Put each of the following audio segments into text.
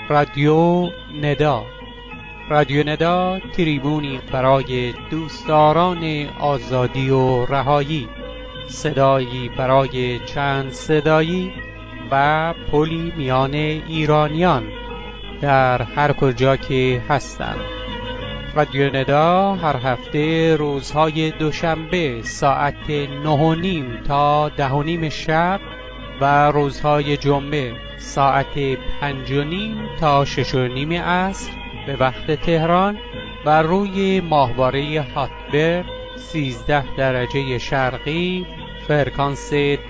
رادیو ندا. رادیو ندا تریبونی برای دوستداران آزادی و رهایی، صدایی برای چند صدایی و پلی میان ایرانیان در هر کجا که هستند. رادیو ندا هر هفته روزهای دوشنبه ساعت 9:30 تا 10:30 شب و روزهای جمعه ساعت 5:30 تا 6:30 عصر به وقت تهران و روی ماهواره هاتبرد 13 درجه شرقی فرکانس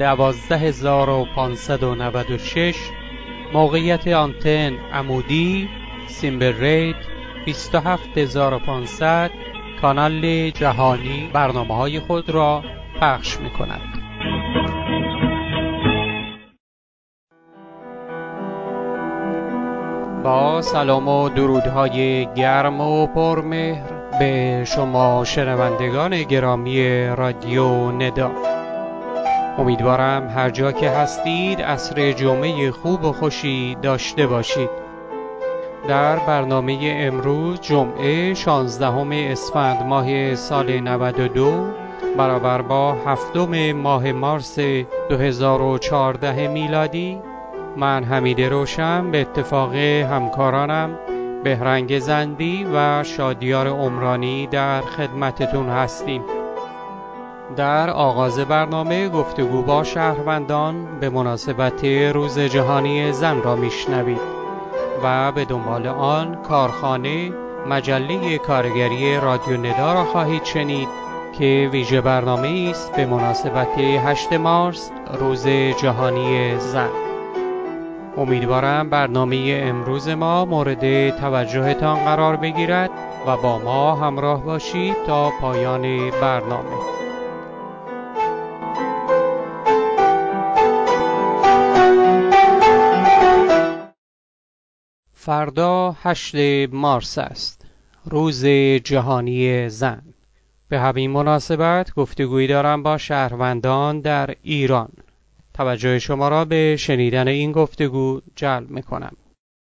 12596، موقعیت آنتن عمودی سیمبل ریت 27500، کانال جهانی برنامه‌های خود را پخش می‌کند. با سلام و درودهای گرم و پرمهر به شما شنوندگان گرامی رادیو ندا. امیدوارم هر جا که هستید عصر جمعه خوب و خوشی داشته باشید. در برنامه امروز جمعه 16 اسفند ماه سال 92 برابر با 7 ماه مارس 2014 میلادی، من حمید روشن به اتفاق همکارانم بهرنگ زندی و شادیار عمرانی در خدمتتون هستیم. در آغاز برنامه گفتگو با شهروندان به مناسبت روز جهانی زن را میشنوید و به دنبال آن کارخانه مجله کارگری رادیو ندا را خواهید شنید که ویژه برنامه است به مناسبت 8 مارس روز جهانی زن. امیدوارم برنامه امروز ما مورد توجهتان قرار بگیرد و با ما همراه باشید تا پایان برنامه. فردا 8 مارس است، روز جهانی زن. به همین مناسبت گفتگویی دارم با شهروندان در ایران. توجه شما را به شنیدن این گفتگو جلب میکنم.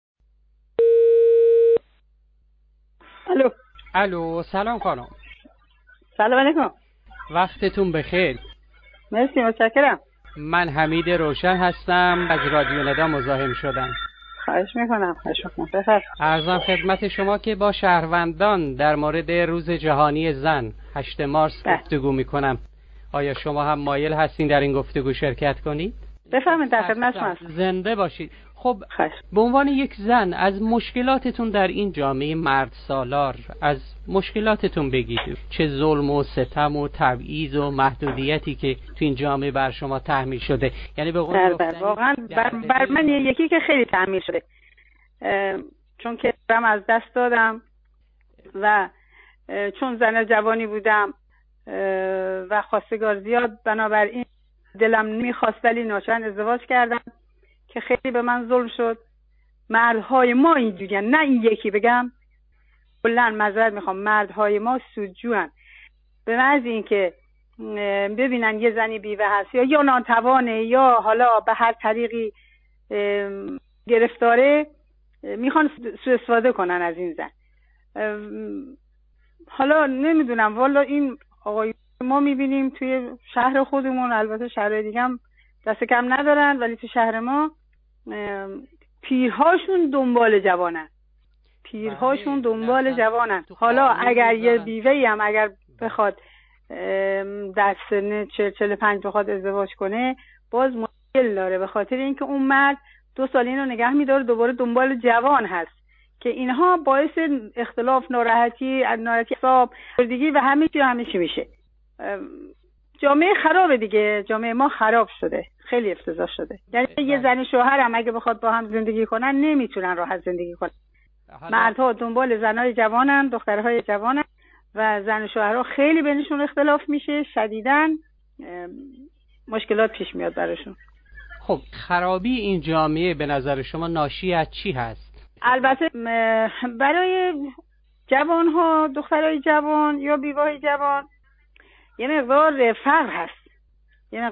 الو سلام خانم. سلام علیکم. وقتتون بخیر. مرسی، متشکرم. من حمید روشن هستم، از رادیو ندا مزاحم شدم. خواهش میکنم. بخیر. عرضم خدمت شما که با شهروندان در مورد روز جهانی زن 8 مارس گفتگو میکنم. آیا شما هم مایل هستین در این گفتگو شرکت کنید؟ بفرمایید، در خدمت شما هستم. زنده باشید. خب به عنوان یک زن از مشکلاتتون در این جامعه مرد سالار، از مشکلاتتون بگید. چه ظلم و ستم و تبعیض و محدودیتی که تو این جامعه بر شما تحمیل شده، یعنی به قول واقعا بر من یکی که خیلی تحمیل شده، چون که برم از دست دادم و چون زن جوانی بودم و خواستگار زیاد، بنابراین دلم نمیخواست ولی ناچار ازدواج کردم که خیلی به من ظلم شد. مردهای ما اینجوریان، نه این یکی بگم، کلاً معذرت میخوام، مردهای ما سودجوان. به محض اینکه ببینن یه زنی بیوه هست یا ناتوانه یا حالا به هر طریقی گرفتاره، میخوان سوء استفاده کنن از این زن. حالا نمیدونم والا این آقای ما میبینیم توی شهر خودمون، البته شهرهای دیگه هم دست کم ندارن، ولی تو شهر ما پیرهاشون دنبال جوانن. حالا اگر یه بیوه‌ای هم اگر بخواد در سن 40-45 بخواد ازدواج کنه، باز مشکل داره، به خاطر اینکه اون مرد 2 سال اینو نگه میداره، دوباره دنبال جوان هست که اینها باعث اختلاف، ناراحتی حساب دیگه و همه چی میشه. جامعه خرابه دیگه، جامعه ما خراب شده، خیلی افتضاح شده. یعنی یه زن شوهر هم اگه بخواد با هم زندگی کنن نمیتونن راحت زندگی کنن. مردها دنبال زنای جوانن، دخترهای جوانن و زن و شوهرها خیلی بینشون اختلاف میشه، شدیداً مشکلات پیش میاد براشون. خب خرابی این جامعه به نظر شما ناشی از چی هست؟ البته برای جوانها، دخترای جوان یا بیوه‌های جوان یه مقدار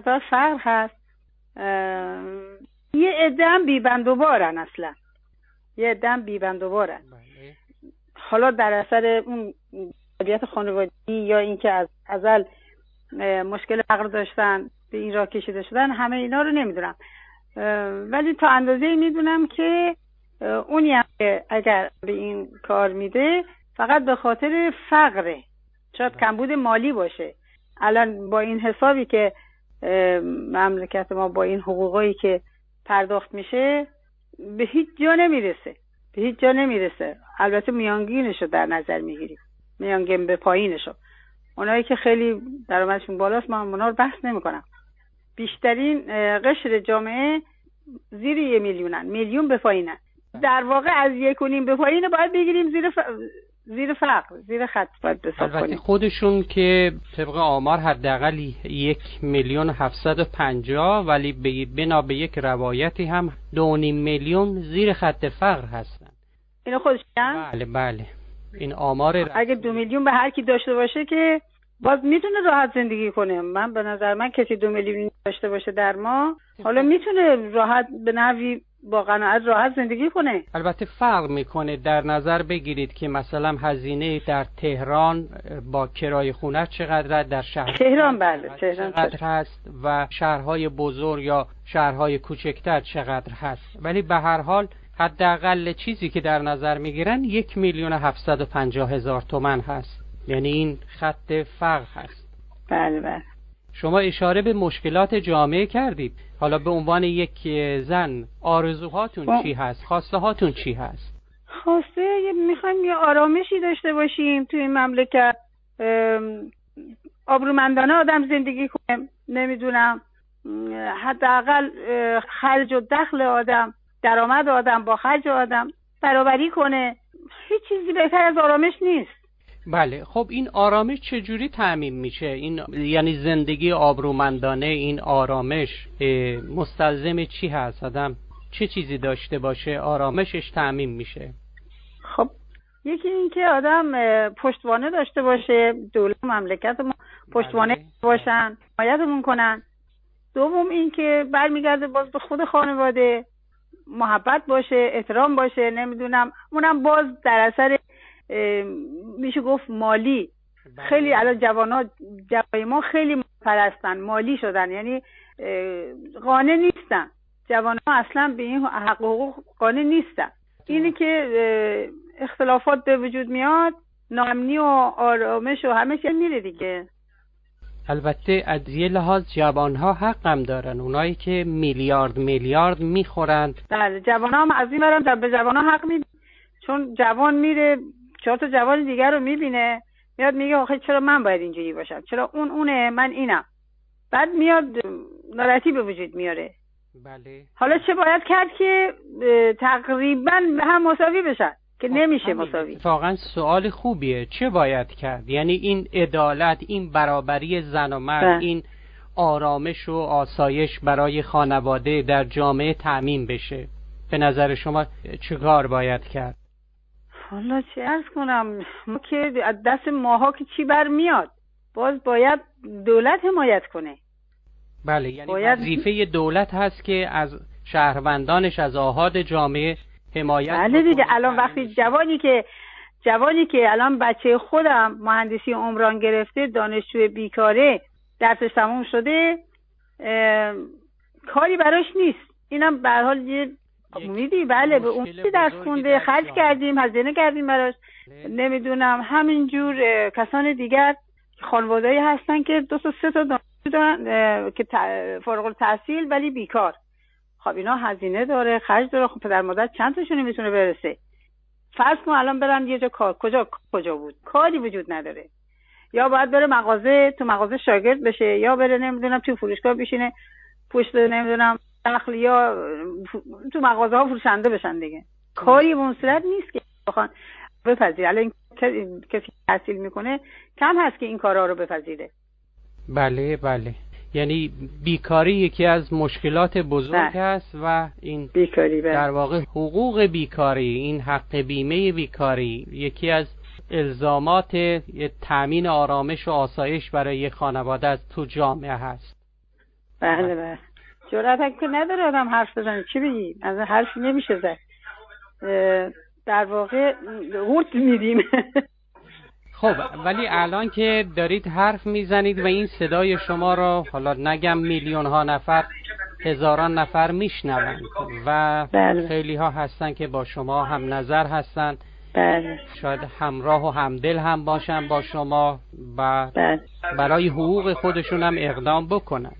فقر هست. یه عده هم بی‌بند و بارن، اصلا یه عده‌ام بی‌بندوبارن. حالا در اثر اون طبیعت خانوادگی یا اینکه از ازل مشکل فقر داشتن به این راه کشیده شدن، همه اینا رو نمیدونم، ولی تا اندازه‌ای میدونم که اونی هم که اگر به این کار میده فقط به خاطر فقره، شاید کمبود مالی باشه. الان با این حسابی که مملکت ما با این حقوقایی که پرداخت میشه به هیچ جا نمیرسه. البته میانگینشو در نظر میگیریم، میانگین به پایینشو. اونایی که خیلی درآمدشون بالاست من اونا رو بحث نمیکنم. بیشترین قشر جامعه زیر 1 میلیونن، میلیون به پایینن. در واقع از 1.5 به پایین باید بگیریم زیر فقر، زیر خط باید حساب کنیم. البته خودشون که طبق آمار حداقل 1,750,000 ولی بنا به یک روایتی هم 2.5 میلیون زیر خط فقر هستن. اینو خودشون؟ بله این آمار اگه 2 میلیون به هر کی داشته باشه که باز میتونه راحت زندگی کنه. من به نظر من کسی 2 میلیون داشته باشه در ماه حالا میتونه راحت به نحوی با قناعت راحت زندگی کنه. البته فرق میکنه. در نظر بگیرید که مثلا هزینه در تهران با کرایه خونه چقدر، در شهر تهران تهران چقدر هست و شهرهای بزرگ یا شهرهای کوچکتر چقدر هست. ولی به هر حال حداقل چیزی که در نظر میگیرن 1,750,000 تومان هست، یعنی این خط فقر هست. بله. شما اشاره به مشکلات جامعه کردید. حالا به عنوان یک زن آرزوهاتون چی هست؟ خواسته هاتون چی هست؟ میخوایم یه آرامشی داشته باشیم توی این مملکت، آبرومندانه آدم زندگی کنه، نمیدونم حداقل خرج و دخل آدم، درآمد آدم با خرج آدم برابری کنه. هیچ چیزی بهتر از آرامش نیست. بله. خب این آرامش چجوری تأمین میشه؟ این یعنی زندگی آبرومندانه، این آرامش مستلزم چی هست؟ آدم چه چیزی داشته باشه آرامشش تأمین میشه؟ خب یکی این که آدم پشتوانه داشته باشه، دولت مملکت ما پشتوانه باشن، حمایتمون کنن. دوم این که برمیگرده باز به خود خانواده، محبت باشه، احترام باشه، نمیدونم اونم باز در اثر میشه گفت مالی. خیلی الان جوانای ما خیلی پرستن، مالی شدن، یعنی قانع نیستن. جوانها اصلا به این حق و حقوق قانع نیستن. اینی که اختلافات به وجود میاد، ناامنی و آرامش و همه چیز میره دیگه. البته از یه لحاظ جوانها حق هم دارن، اونایی که میلیارد میخورند. بله جوانها هم از این برم به جوانها حق میدن، چون جوان میره 4 تا جوان دیگر رو میبینه، میاد میگه آخه چرا من باید اینجوری باشم، چرا اونه من اینم، بعد میاد ناراحتی به وجود میاره. بله. حالا چه باید کرد که تقریبا هم مساوی بشن که نمیشه مساوی. واقعا سوال خوبیه. چه باید کرد؟ یعنی این عدالت، این برابری زن و مرد، این آرامش و آسایش برای خانواده در جامعه تأمین بشه. به نظر شما چه کار باید کرد؟ حالا چه عرض کنم، ما که از دست ماها که چی برمیاد، باز باید دولت حمایت کنه. بله، یعنی وظیفه دولت هست که از شهروندانش، از آحاد جامعه حمایت کنه. بله دیگه. الان وقتی جوانی که الان بچه خودم مهندسی عمران گرفته، دانشجو بیکاره، درسش تموم شده، کاری براش نیست، اینم به هر حال یه میدی. بله به اون درس خونده، خرج کردیم، هزینه کردیم براش. نمیدونم همینجور کسان دیگر خانواده‌ای هستن که 2 تا 3 تا دانشجو دارن که فارغ التحصیل ولی بیکار. خب اینا هزینه داره، خرج داره. خب پدر مادر چند تاشون میتونه برسه؟ فرض کن الان برن یه جا کار، کجا بود؟ کاری وجود نداره. یا باید بره مغازه، تو مغازه شاگرد بشه، یا بره نمیدونم تو فروشگاه بشینه پشت نمیدونم دخل، یا تو مغازه ها فروشنده بشن دیگه. کاری به اون صورت نیست که بخوان بپذیره. الان کسی تحصیل میکنه کم هست که این کارا رو بپذیره. بله. یعنی بیکاری یکی از مشکلات بزرگ است و این بیکاری در واقع حقوق بیکاری، این حق بیمه بیکاری یکی از الزامات تأمین آرامش و آسایش برای یک خانواده از تو جامعه هست. بله. جرأت که نداره آدم حرف بزنه، چی بگی؟ از حرفی نمیشه زد. در واقع قورت میدیم. خب ولی الان که دارید حرف میزنید و این صدای شما را حالا نگم میلیون ها نفر، هزاران نفر میشنوند و بله. خیلی ها هستن که با شما هم نظر هستن، بله. شاید همراه و همدل هم باشن با شما و بله. برای حقوق خودشون هم اقدام بکنن.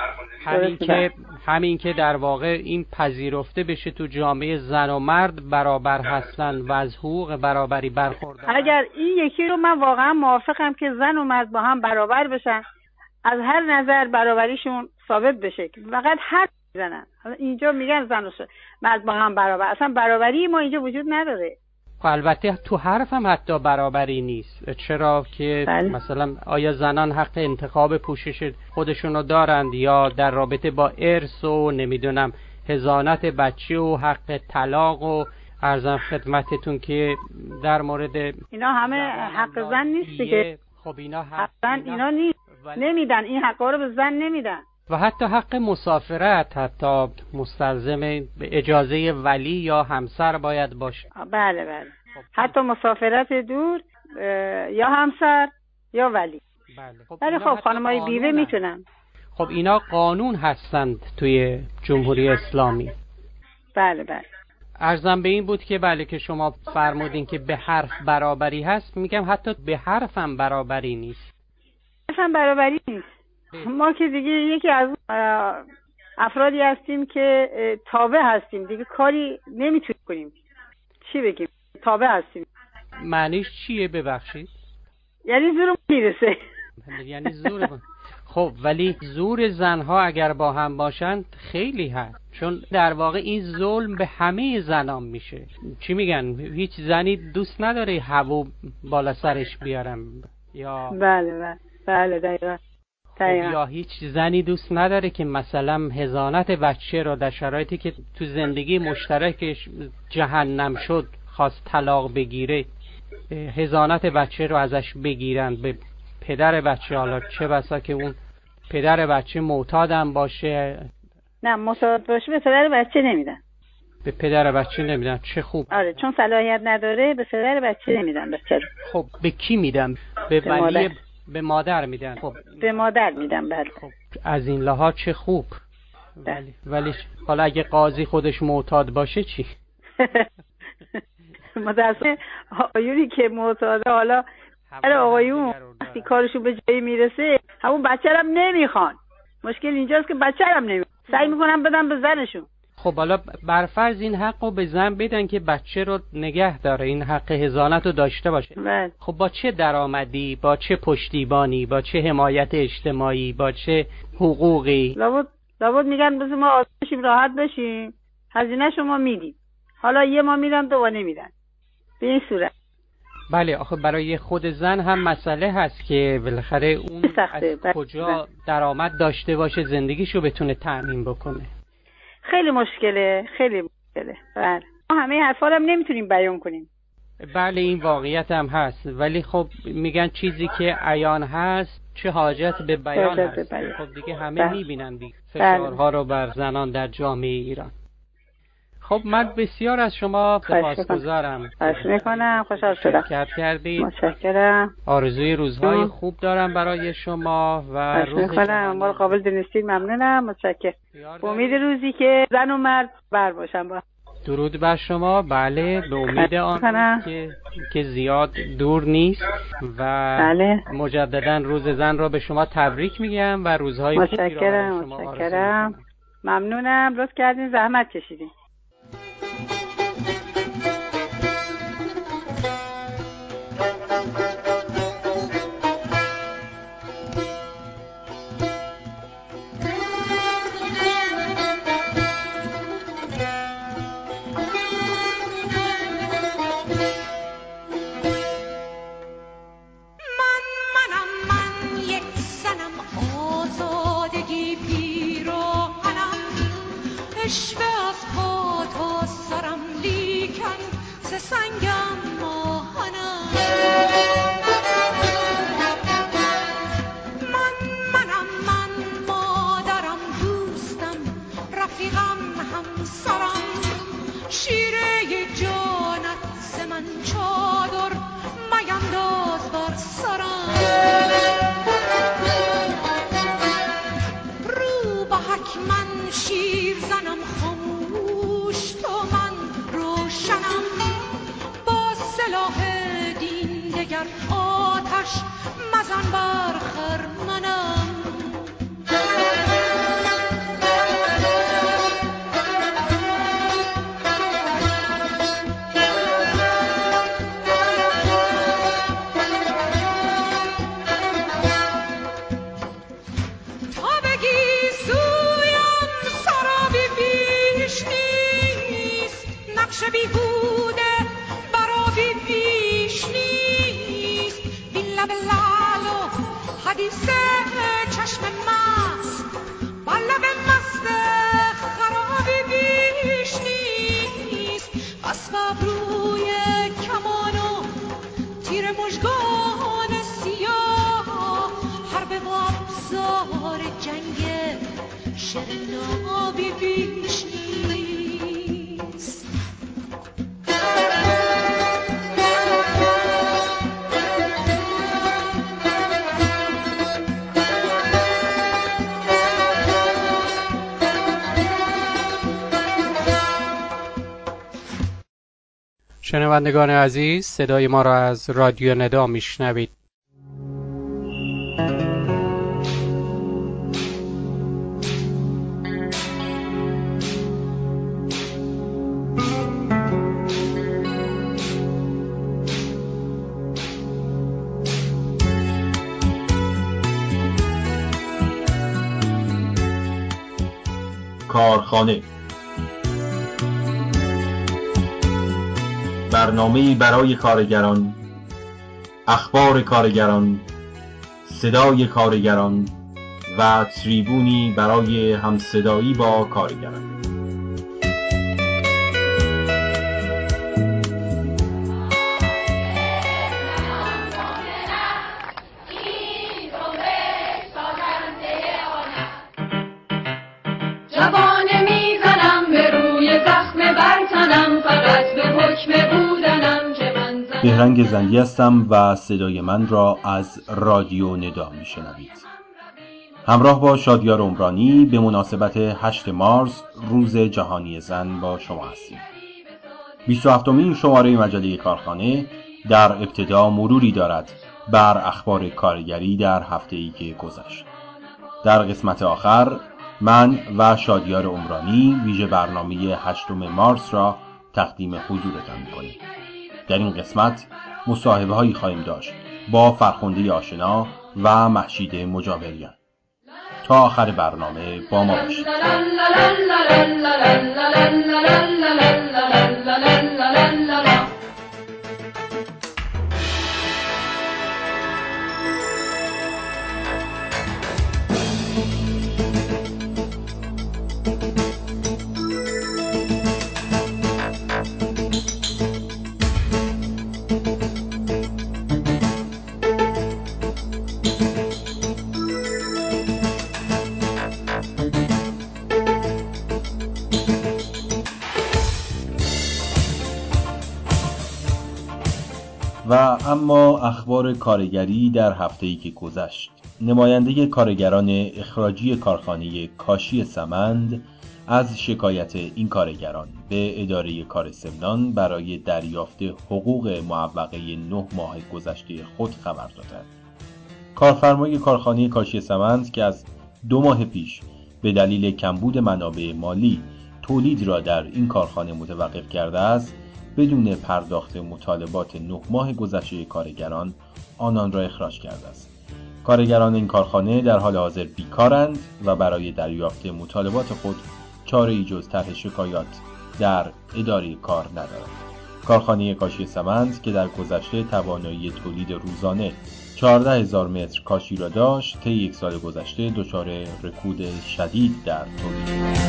همین که در واقع این پذیرفته بشه تو جامعه زن و مرد برابر هستن و از حقوق برابری برخوردارن. اگر این یکی رو من واقعا موافقم که زن و مرد با هم برابر بشن، از هر نظر برابریشون ثابت بشه، فقط حرف میزنن. اینجا میگن زن و مرد با هم برابر، اصلا برابری ما اینجا وجود نداره. البته تو حرف هم حتی برابری نیست. چرا که بله. مثلا آیا زنان حق انتخاب پوشش خودشونو دارند یا در رابطه با ارث و نمیدونم حضانت بچه و حق طلاق و عرضم خدمتتون که در مورد اینا همه حق زن نیست دیگه. خب اینا اینا نیست، نمیدن این حقا رو به زن نمیدن. و حتی حق مسافرت، حتی مستلزم اجازه ولی یا همسر باید باشه. بله بله. حتی مسافرت دور یا همسر یا ولی. بله. خب خانمای بیوه میتونن. خب اینا قانون هستند توی جمهوری اسلامی. بله بله. عرضم به این بود که بله که شما فرمودین که به حرف برابری هست، میگم حتی به حرف هم برابری نیست. حرف هم برابری نیست. ما که دیگه یکی از افرادی هستیم که تابع هستیم دیگه، کاری نمیتونیم کنیم. چی بگیم؟ تابع هستیم. معنیش چیه ببخشید؟ یعنی زورمون میرسه. یعنی زورمون. خب ولی زور زنها اگر با هم باشند خیلی هست، چون در واقع این ظلم به همه زنان میشه. چی میگن؟ هیچ زنی دوست نداره هوا بالا سرش بیارم یا بله دقیقا. یا هیچ زنی دوست نداره که مثلا حضانت بچه رو در شرایطی که تو زندگی مشترکش جهنم شد خواست طلاق بگیره، حضانت بچه رو ازش بگیرن به پدر بچه. حالا چه بسا که اون پدر بچه معتادم باشه. نه معتاد باشه به پدر بچه نمیدن. به پدر بچه نمیدن. چه خوب. آره چون صلاحیت نداره به پدر بچه نمیدن بچه. خب به کی میدن؟ به ولی به مادر میدن. خب به مادر میدن. بله. خب از این لحاظ چه خوب. ولی حالا اگه قاضی خودش معتاد باشه چی؟ متاسفانه آقایونی که معتاده، حالا آقایون وقتی کارشون به جایی میرسه همون بچه هم نمیخوان. مشکل اینجاست که بچه هم نمیخوان، سعی میکنن بدن به زنشون. خب حالا برفرض این حق رو به زن بدن که بچه رو نگه داره، این حق حضانت رو داشته باشه. بله. خب با چه درآمدی، با چه پشتیبانی، با چه حمایت اجتماعی، با چه حقوقی؟ لابد میگن بذار ما آزاد بشیم راحت بشیم، هزینه شما میدیم، حالا یه ما میدن دو نمیدن. به این صورت. بله آخه برای خود زن هم مسئله هست که بالاخره اون از کجا درآمد داشته باشه زندگیشو بتونه تأمین بکنه. خیلی مشکله. بله. ما همه حرفا رو هم نمیتونیم بیان کنیم. بله این واقعیت هم هست، ولی خب میگن چیزی که عیان هست چه حاجت به بیان هست. خب دیگه همه میبینن دیگه فشارها رو بر زنان در جامعه ایران. خب من بسیار از شما سپاسگزارم. خواهش میکنم. خوشحال شدم. شرکت کردید. متشکرم. آرزوی روزهای خوب دارم برای شما و روز میکنم. ما قابل دونستید ممنونم. متشکرم. امید روزی که زن و مرد بر باشن با. درود بر شما. بله به امید آن که زیاد دور نیست و بله. مجددا روز زن را به شما تبریک میگم و روزهای خوبی را برای شما آرزو میکنم. ممنونم. لطف کردین، زحمت کشیدین. عشوه از پا تا سرم لیکن ز سنگم آهنم. من مادرم دوستم رفیقم همسرم شیره زن بر خرمنم. بیهوده برابی بیش نیست، بین لب لعل و حدیث چشم مست، با لب مست خرابی بیش نیست. بس بابروی کمان و تیر مژگان سیاه، حرب و ابزار جنگ شرنابی بیش نیست. شنوندگان عزیز، صدای ما را از رادیو ندا میشنوید. کارخانه، برنامه‌ای برای کارگران، اخبار کارگران، صدای کارگران و تریبونی برای همصدایی با کارگران. جوانه میزنم به روی زخم برتنم، فقط به حکم بودنم که من زنم. بهرنگ زنگی هستم و صدای من را از رادیو ندا میشنوید. همراه با شادیار عمرانی به مناسبت 8 مارس روز جهانی زن با شما هستیم. 27مین شماره مجله کارخانه در ابتدا مروری دارد بر اخبار کارگری در هفته‌ای که گذشت. در قسمت آخر من و شادیار عمرانی ویژه برنامه 8 مارس را تقدیم حضورتان می‌کنیم. در این قسمت مصاحبه هایی خواهیم داشت با فرخنده آشنا و مهشید مجاوریان. تا آخر برنامه با ما باشید. و اما اخبار کارگری در هفته‌ای که گذشت. نماینده کارگران اخراجی کارخانه کاشی سمند از شکایت این کارگران به اداره کار سمنان برای دریافت حقوق معوقه 9 ماه گذشته خود خبر دادند. کارفرمای کارخانه کاشی سمند که از 2 ماه پیش به دلیل کمبود منابع مالی تولید را در این کارخانه متوقف کرده است، بدون پرداخت مطالبات 9 ماه گذشته کارگران آنان را اخراج کرده است. کارگران این کارخانه در حال حاضر بیکارند و برای دریافت مطالبات خود چاره‌ای جز طرح شکایات در اداره کار ندارند. کارخانه کاشی سمند که در گذشته توانایی تولید روزانه 14,000 متر کاشی را داشت، طی 1 سال گذشته دچار رکود شدید در تولید.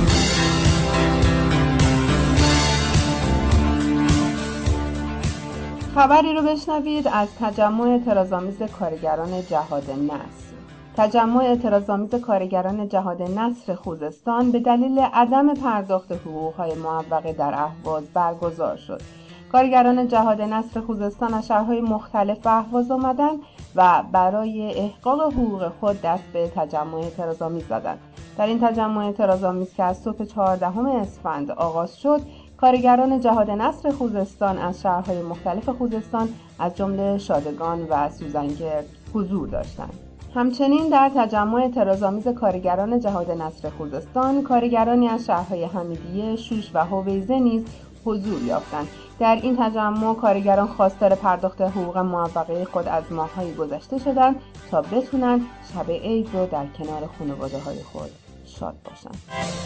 خبری رو بشنوید از تجمع اعتراض‌آمیز کارگران جهاد نصر. تجمع اعتراض‌آمیز کارگران جهاد نصر خوزستان به دلیل عدم پرداخت حقوق‌های معوقه در اهواز برگزار شد. کارگران جهاد نصر خوزستان از شهرهای مختلف به اهواز آمدند و برای احقاق حقوق خود دست به تجمع اعتراض‌آمیز زدند. در این تجمع اعتراض‌آمیز که از صبح 14 اسفند آغاز شد، کارگران جهاد نصر خوزستان از شهرهای مختلف خوزستان از جمله شادگان و سوزنگرد حضور داشتند. همچنین در تجمع اعتراض‌آمیز کارگران جهاد نصر خوزستان، کارگرانی از شهرهای حمیدیه، شوش و هویزه نیز حضور یافتند. در این تجمع کارگران خواستار پرداخت حقوق موفقه خود از ماه‌های گذشته شدند تا بتونن شب عید رو در کنار خانواده‌های خود شاد باشند.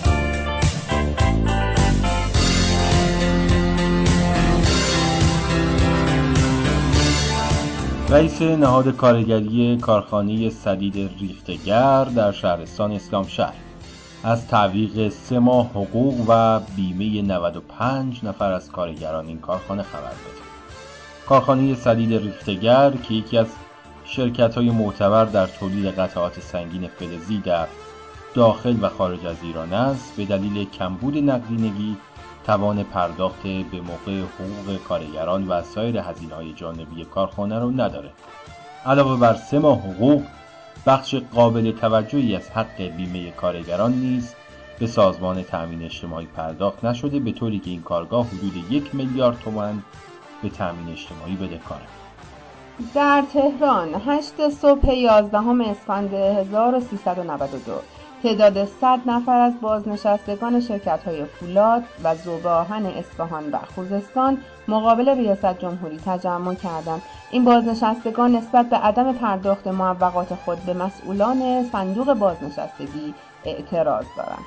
رئیس نهاد کارگری کارخانه سدید ریختگر در شهرستان اسلامشهر از تعویق 3 ماه حقوق و بیمه 95 نفر از کارگران این کارخانه خبر داد. کارخانه سدید ریختگر که یکی از شرکت‌های معتبر در تولید قطعات سنگین فلزی در داخل و خارج از ایران است، به دلیل کمبود نقدینگی توان پرداخت به موقع حقوق کارگران و سایر هزینه‌های جانبی کارخانه را نداره. علاوه بر 3 ماه حقوق، بخش قابل توجهی از حق بیمه کارگران نیز به سازمان تأمین اجتماعی پرداخت نشده، به طوری که این کارگاه حدود 1 میلیارد تومان به تأمین اجتماعی بدهکاره. در تهران 8 صبح 11 اسفند 1392 تعداد 100 نفر از بازنشستگان شرکت‌های فولاد و ذوب آهن اصفهان و خوزستان مقابل ریاست جمهوری تجمع کردند. این بازنشستگان نسبت به عدم پرداخت معوقات خود به مسئولان صندوق بازنشستگی اعتراض دارند.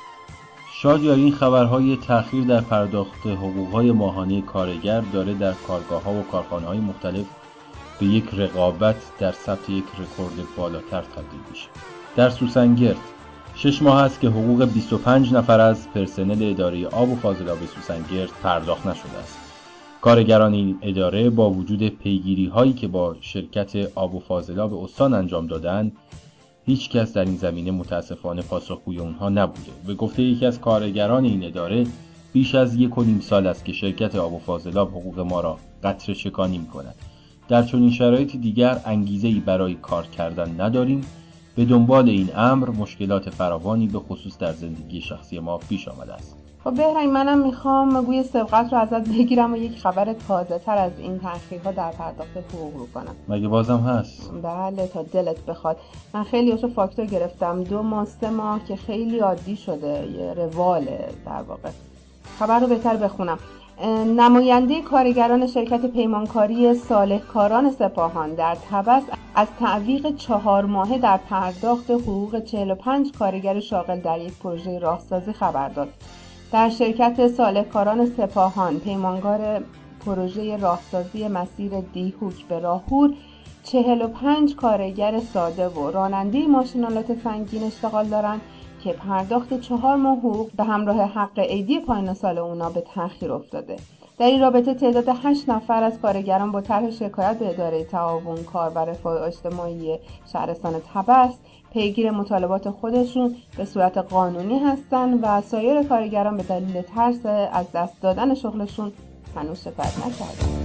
شاید این خبرهای تأخیر در پرداخت حقوق‌های ماهانه کارگر داره در کارگاه‌ها و کارخانه‌های مختلف به یک رقابت در ثبت یک رکورد بالاتر تبدیل میشه. در سوسنگرد 6 ماه است که حقوق 25 نفر از پرسنل اداره آب و فاضلاب سوسنگرد پرداخت نشده است. کارگران این اداره با وجود پیگیری‌هایی که با شرکت آب و فاضلاب استان انجام دادند، هیچ کس در این زمینه متاسفانه پاسخگوی اونها نبوده. به گفته یکی از کارگران این اداره، بیش از 1.5 سال است که شرکت آب و فاضلاب حقوق ما را قطره شکانی می‌کند. در چنین شرایطی دیگر انگیزه‌ای برای کار کردن نداریم. به دنبال این امر مشکلات فراوانی به خصوص در زندگی شخصی ما پیش آمده است. خب بهرنگ، منم میخوام گوی سبقت رو ازت بگیرم و یک خبر تازه تر از این تأخیرها در پرداخت حقوق رو کنم. مگه بازم هست؟ بله، تا دلت بخواد. من خیلی هاشو فاکتور گرفتم، 2 ماه 3 ماه که خیلی عادی شده، یه رواله در واقع. خبر رو بهتر بخونم. نماینده کارگران شرکت پیمانکاری صالحکاران سپاهان در طبس از تعویق 4 ماهه در پرداخت حقوق 45 کارگر شاغل در یک پروژه راهسازی خبر داد. در شرکت صالحکاران سپاهان پیمانکار پروژه راهسازی مسیر دیهوک به راهور 45 کارگر ساده و راننده ماشین‌آلات سنگین اشتغال دارند که پرداخت 4 ماه حقوق به همراه حق عیدی پایان سال اونا به تأخیر افتاده. در این رابطه تعداد 8 نفر از کارگران با طرح شکایت به اداره تعاون کار و رفاه اجتماعی شهرستان طبس پیگیر مطالبات خودشون به صورت قانونی هستند و سایر کارگران به دلیل ترس از دست دادن شغلشون هنوز شکایت نکردند.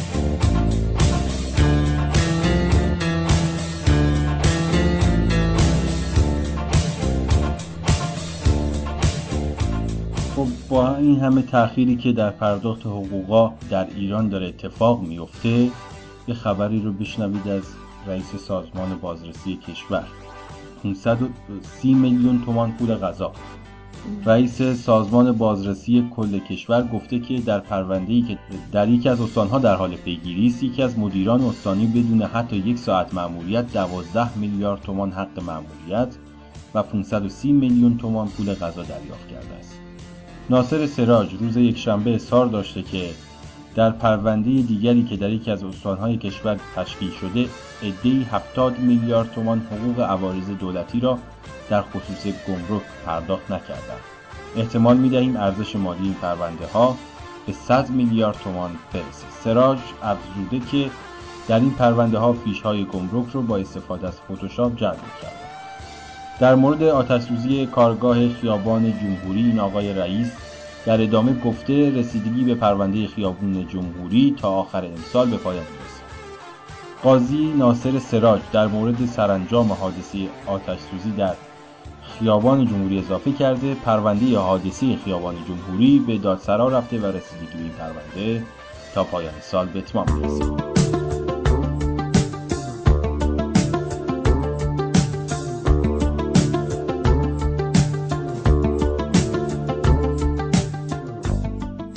خب با این همه تأخیری که در پرداخت حقوقا در ایران داره اتفاق میفته، یه خبری رو بشنوید از رئیس سازمان بازرسی کشور. 530 میلیون تومان پول غذا. رئیس سازمان بازرسی کل کشور گفته که در پرونده‌ای که در یکی از استان‌ها در حال پیگیری است، یکی از مدیران استانی بدون حتی 1 ساعت مأموریت 12 میلیارد تومان حق مأموریت و 530 میلیون تومان پول غذا دریافت کرده است. ناصر سراج روز یکشنبه اظهار داشته که در پرونده دیگری که در یکی از استان‌های کشور تشکیل شده، عده‌ای 70 میلیارد تومان حقوق عوارض دولتی را در خصوص گمرک پرداخت نکردند. احتمال می‌دهیم ارزش مالی این پرونده‌ها به 100 میلیارد تومان برسه. سراج افزوده که در این پرونده‌ها فیش‌های گمرک رو با استفاده از فتوشاپ جعل می‌کردند. در مورد آتش‌سوزی کارگاه خیابان جمهوری این آقای رئیس در ادامه گفته رسیدگی به پرونده خیابان جمهوری تا آخر امسال به پایان می‌رسد. قاضی ناصر سراج در مورد سرانجام حادثه آتش‌سوزی در خیابان جمهوری اضافه کرده پرونده حادثه خیابان جمهوری به دادسرا رفته و رسیدگی به این پرونده تا پایان سال به اتمام می‌رسد.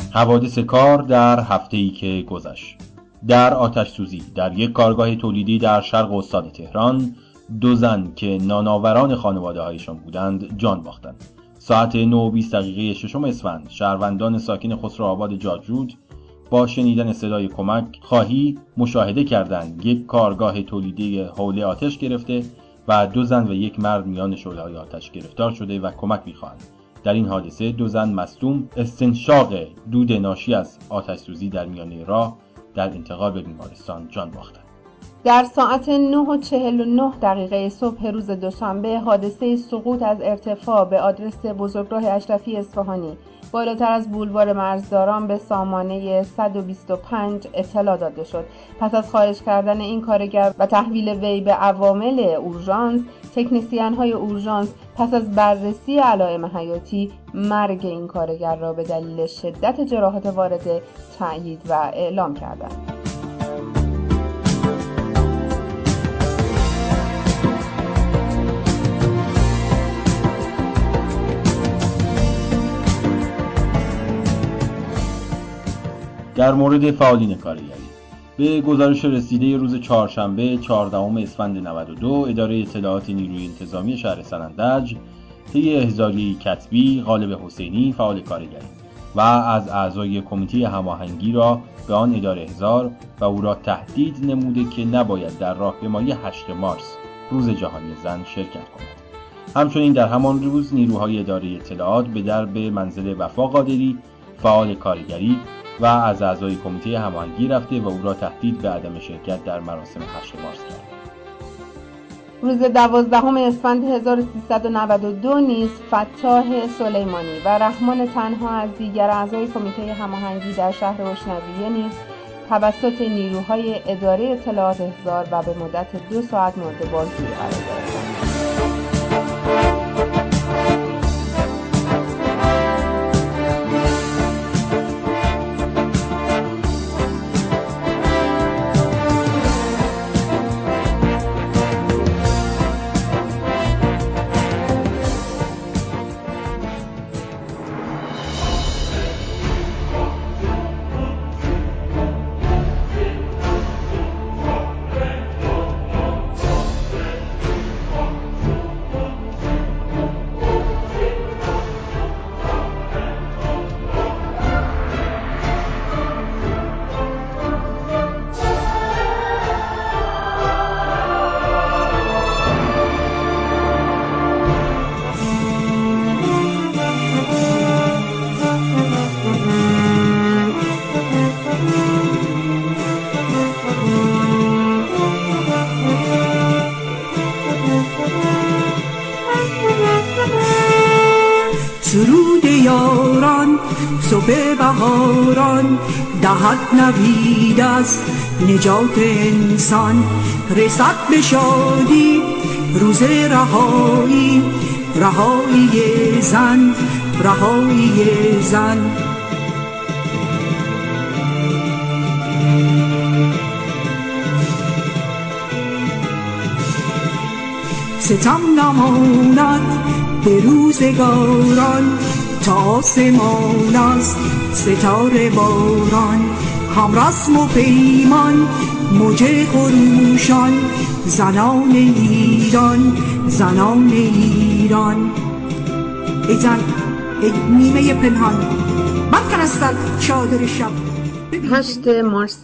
حوادث کار در هفته‌ای که گذشت. در آتش سوزی در یک کارگاه تولیدی در شرق استان تهران 2 زن که نانآوران خانواده هایشان بودند جان باختند. ساعت 9:20 6 اسفند شهروندان ساکن خسروآباد جاجود با شنیدن صدای کمک خواهی مشاهده کردند یک کارگاه تولیدی حوله آتش گرفته و 2 زن و 1 مرد میان شعله‌های آتش گرفتار شده و کمک می‌خواهند. در این حادثه 2 زن مصدوم استنشاق دود ناشی از آتش سوزی در میانه راه در انتقال به بیمارستان جان باختند. در ساعت 9:49 صبح روز دوشنبه حادثه سقوط از ارتفاع به آدرس بزرگراه اشرفی اصفهانی بالاتر از بولوار مرزداران به سامانه 125 اطلاع داده شد. پس از خارج کردن این کارگر و تحویل وی به عوامل اورژانس، تکنسین‌های اورژانس پس از بررسی علائم حیاتی مرگ این کارگر را به دلیل شدت جراحات وارده تأیید و اعلام کردند. در مورد فعالین کارگری به گزارش رسیده روز چهارشنبه 14 اسفند 92 اداره اطلاعات نیروی انتظامی شهر سنندج طی احضاری کتبی غالب حسینی فعال کارگری و از اعضای کمیته هماهنگی را به آن اداره احضار و او را تهدید نموده که نباید در راهپیمایی 8 مارس روز جهانی زن شرکت کند. همچنین در همان روز نیروهای اداره اطلاعات به درب منزل وفا قادری فعال کارگری و از اعضای کمیته هماهنگی رفته و او را تهدید به عدم شرکت در مراسم 8 مارس کرد. روز 12 اسفند 1392 نیز فتاح سلیمانی و رحمان تنها از دیگر اعضای کمیته هماهنگی در شهر اشنویه نیز توسط نیروهای اداره اطلاعات احضار و به مدت 2 ساعت مورد بازجویی قرار گرفتند. سرود یاران صبح بهاران دهد نوید از نجات انسان، رسد به شادی روز رهایی، رهایی زن، رهایی زن. ستم نماند به روزگاران تا آسمان است ستاره باران، هم رسم و پیمان موج خروشان، زنان ایران، زنان ایران. ای زن، ای نیمه پنهان، من کن از در چادر شب. 8 مارس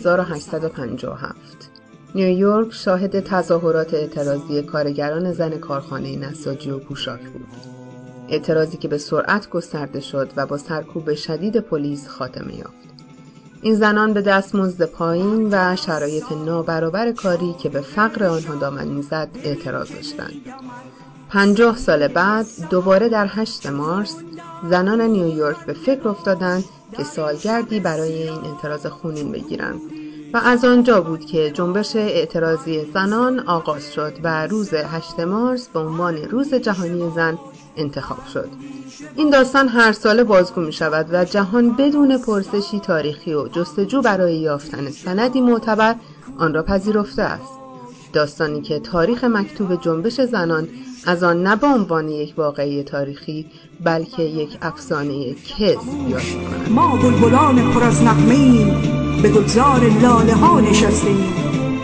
1857 نیویورک شاهد تظاهرات اعتراضی کارگران زن کارخانه نساجی و پوشاک بود. اعتراضی که به سرعت گسترده شد و با سرکوب شدید پلیس خاتمه یافت. این زنان به دستمزد پایین و شرایط نابرابر کاری که به فقر آنها دامن می‌زد اعتراض داشتند. 50 سال بعد دوباره در 8 مارس زنان نیویورک به فکر افتادند که سالگردی برای این اعتراض خونین بگیرند و از آنجا بود که جنبش اعتراضی زنان آغاز شد و روز 8 مارس به عنوان روز جهانی زن انتخاب شد. این داستان هر ساله بازگو می شود و جهان بدون پرسشی تاریخی و جستجو برای یافتن سندی معتبر آن را پذیرفته است. داستانی که تاریخ مکتوب جنبش زنان از آن نه به عنوان یک واقعه تاریخی بلکه یک افسانه کذب یاد می‌کند. ما بلبلان پر از نغمه‌ایم به گلزار لاله ها نشستیم،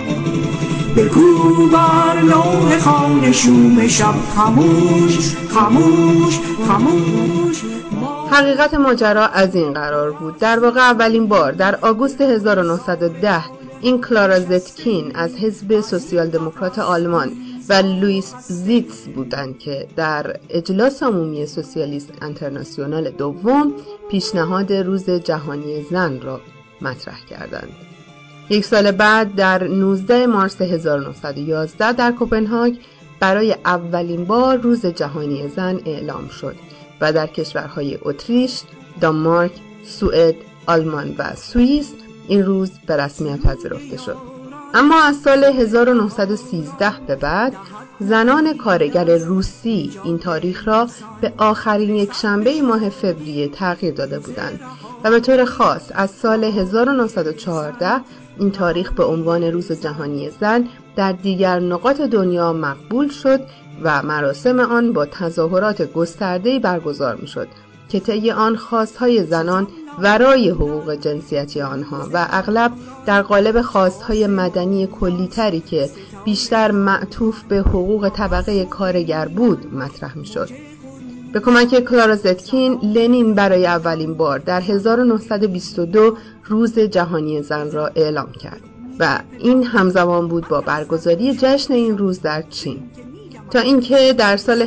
بگو بر لوح خانه شوم شب خاموش خاموش خاموش. حقیقت ماجرا از این قرار بود. در واقع اولین بار در آگوست 1910 این کلارا زتکین از حزب سوسیال دموکرات آلمان و لوئیس زیتس بودند که در اجلاس عمومی سوسیالیست انترناسیونال دوم پیشنهاد روز جهانی زن را مطرح کردند. یک سال بعد در 19 مارس 1911 در کوپنهاگ برای اولین بار روز جهانی زن اعلام شد و در کشورهای اتریش، دانمارک، سوئد، آلمان و سوئیس این روز به رسمیت پذیرفته شد. اما از سال 1913 به بعد زنان کارگر روسی این تاریخ را به آخرین یک شنبه ماه فوریه تغییر داده بودند و به طور خاص از سال 1914 این تاریخ به عنوان روز جهانی زن در دیگر نقاط دنیا مقبول شد و مراسم آن با تظاهرات گسترده‌ای برگزار می‌شد که طی آن خواست‌های زنان ورای حقوق جنسیتی آنها و اغلب در قالب خواست‌های مدنی کلی‌تری که بیشتر معطوف به حقوق طبقه کارگر بود مطرح می‌شد. به کمک کلارا زتکین، لنین برای اولین بار در 1922 روز جهانی زن را اعلام کرد و این همزمان بود با برگزاری جشن این روز در چین. تا اینکه در سال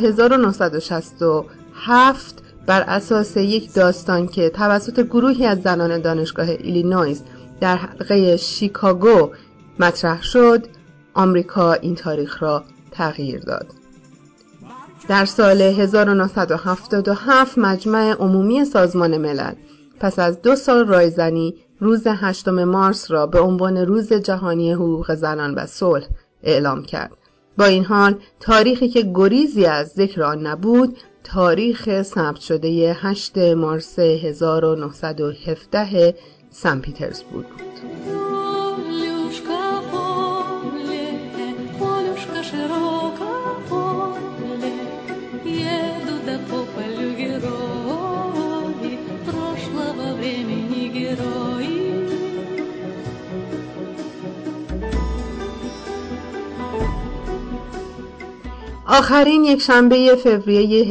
1967 بر اساس یک داستان که توسط گروهی از زنان دانشگاه ایلینویس در حلقه شیکاگو مطرح شد، آمریکا این تاریخ را تغییر داد. در سال 1977 مجمع عمومی سازمان ملل پس از 2 سال رایزنی روز 8 مارس را به عنوان روز جهانی حقوق زنان و صلح اعلام کرد. با این حال تاریخی که گریزی از ذکر آن نبود، تاریخ ثبت شده 8 مارس 1917 سن پیترزبورگ بود. آخرین یک شنبه فوریه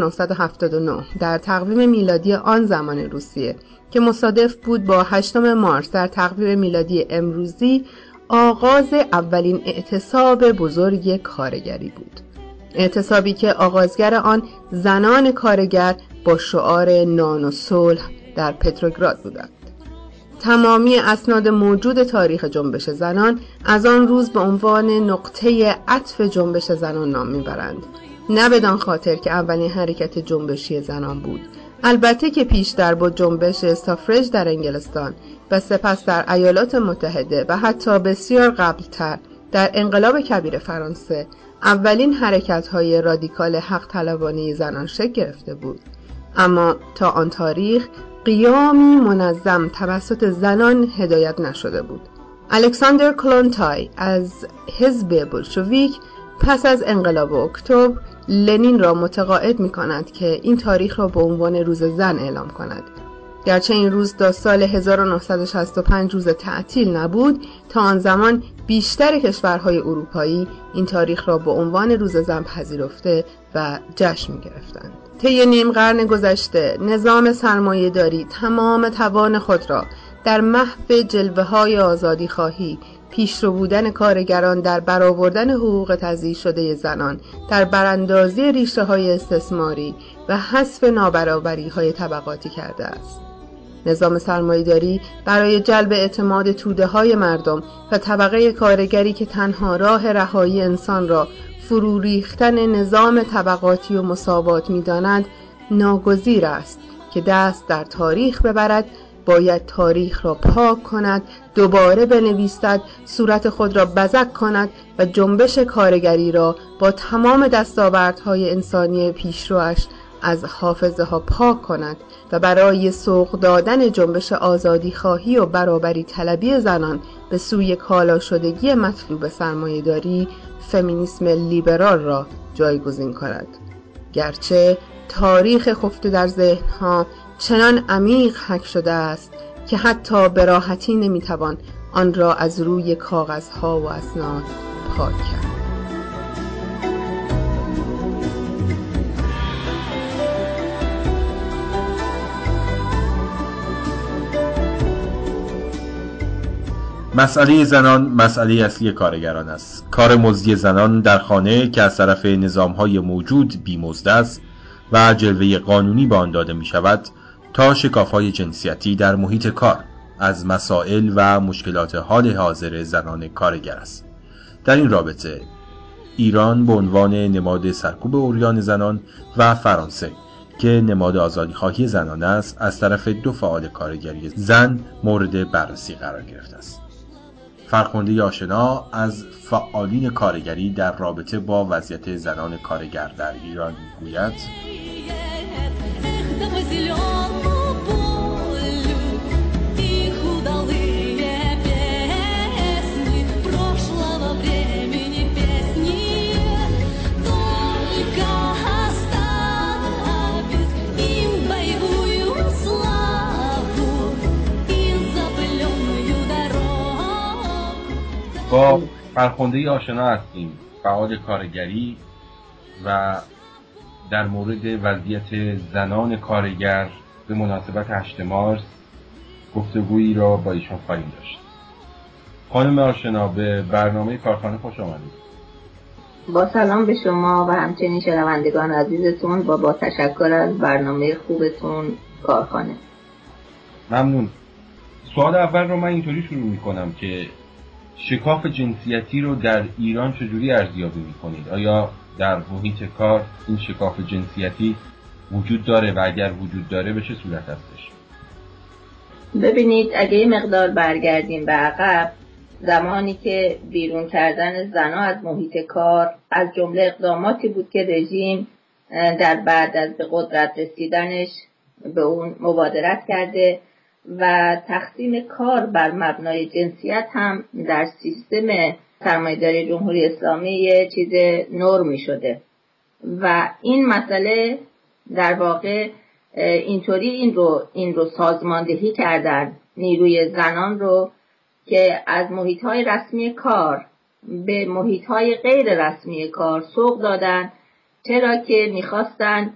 1979 در تقویم میلادی آن زمان روسیه که مصادف بود با 8 مارس در تقویم میلادی امروزی، آغاز اولین اعتصاب بزرگ کارگری بود. اعتصابی که آغازگر آن زنان کارگر با شعار نان و صلح در پتروگراد بودند. تمامی اسناد موجود تاریخ جنبش زنان از آن روز به عنوان نقطه عطف جنبش زنان نام میبرند. نه بدان خاطر که اولین حرکت جنبشی زنان بود، البته که پیشتر با جنبش سافرج در انگلستان و سپس در ایالات متحده و حتی بسیار قبلتر در انقلاب کبیر فرانسه اولین حرکت‌های رادیکال حق طلبانه زنان شکل گرفته بود، اما تا آن تاریخ قیامی منظم توسط زنان هدایت نشده بود. الکساندر کلونتای از حزب بولشویک پس از انقلاب اکتبر لنین را متقاعد می‌کند که این تاریخ را به عنوان روز زن اعلام کند. گرچه این روز تا سال 1965 روز تعطیل نبود، تا آن زمان بیشتر کشورهای اروپایی این تاریخ را به عنوان روز زن پذیرفته و جشن می‌گرفتند. طی نیم قرن گذشته نظام سرمایه‌داری تمام توان خود را در محو جلوه‌های آزادی‌خواهی، پیشرو بودن کارگران در برآوردن حقوق تضییع شده زنان، در براندازی ریشه‌های استثماری و حذف نابرابری‌های طبقاتی کرده است. نظام سرمایه‌داری برای جلب اعتماد توده‌های مردم و طبقه کارگری که تنها راه رهایی انسان را فرو ریختن نظام طبقاتی و مساوات می‌داند، ناگزیر است که دست در تاریخ ببرد، باید تاریخ را پاک کند، دوباره بنویسد، صورت خود را بزک کند و جنبش کارگری را با تمام دستاوردهای انسانی پیشروش از حافظه ها پاک کند و برای سوق دادن جنبش آزادی خواهی و برابری طلبی زنان به سوی کالا شدگی مطلوب سرمایه‌داری، فمینیسم لیبرال را جایگزین کند. گرچه تاریخ خفته در ذهنها چنان عمیق حک شده است که حتی به راحتی نمیتوان آن را از روی کاغذها و اسناد پاک کرد. مسئله زنان مسئله اصلی کارگران است. کار مزدی زنان در خانه که از طرف نظام‌های موجود بی‌مزد است و جلوه قانونی به آن داده می‌شود، تا شکاف‌های جنسیتی در محیط کار از مسائل و مشکلات حال حاضر زنان کارگر است. در این رابطه ایران به عنوان نماد سرکوب عریان زنان و فرانسه که نماد آزادی‌خواهی زنان است، از طرف دو فعال کارگری زن مورد بررسی قرار گرفته است. فرخنده آشنا از فعالین کارگری در رابطه با وضعیت زنان کارگر در ایران میگوید: با فرخنده آشنا هستیم، فعال کارگری، و در مورد وضعیت زنان کارگر به مناسبت 8 مارس گفتگویی را با ایشان خواهیم داشت. خانم آشنا، به برنامه کارخانه خوش آمدید. با سلام به شما و همچنین شنوندگان عزیزتون و با تشکر از برنامه خوبتون کارخانه. ممنون. سوال اول رو من اینطوری شروع می‌کنم که شکاف جنسیتی رو در ایران چجوری ارزیابی می‌کنید؟ آیا در محیط کار این شکاف جنسیتی وجود داره و اگر وجود داره به چه صورت هستش؟ ببینید، اگه یه مقدار برگردیم به عقب، زمانی که بیرون کردن زن‌ها از محیط کار از جمله اقداماتی بود که رژیم در بعد از به قدرت رسیدنش به اون مبادرت کرده و تقسیم کار بر مبنای جنسیت هم در سیستم سرمایه‌داری جمهوری اسلامی یه چیز نرمی شده و این مسئله در واقع اینطوری این رو سازماندهی کردن نیروی زنان رو که از محیط‌های رسمی کار به محیط‌های غیر رسمی کار سوق دادن، چرا که می‌خواستن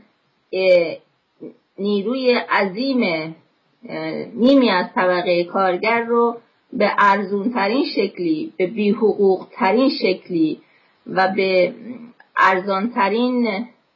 نیروی عظیم نیمی از طبقه کارگر رو به ارزونترین شکلی، به بی‌حقوق‌ترین شکلی و به ارزانترین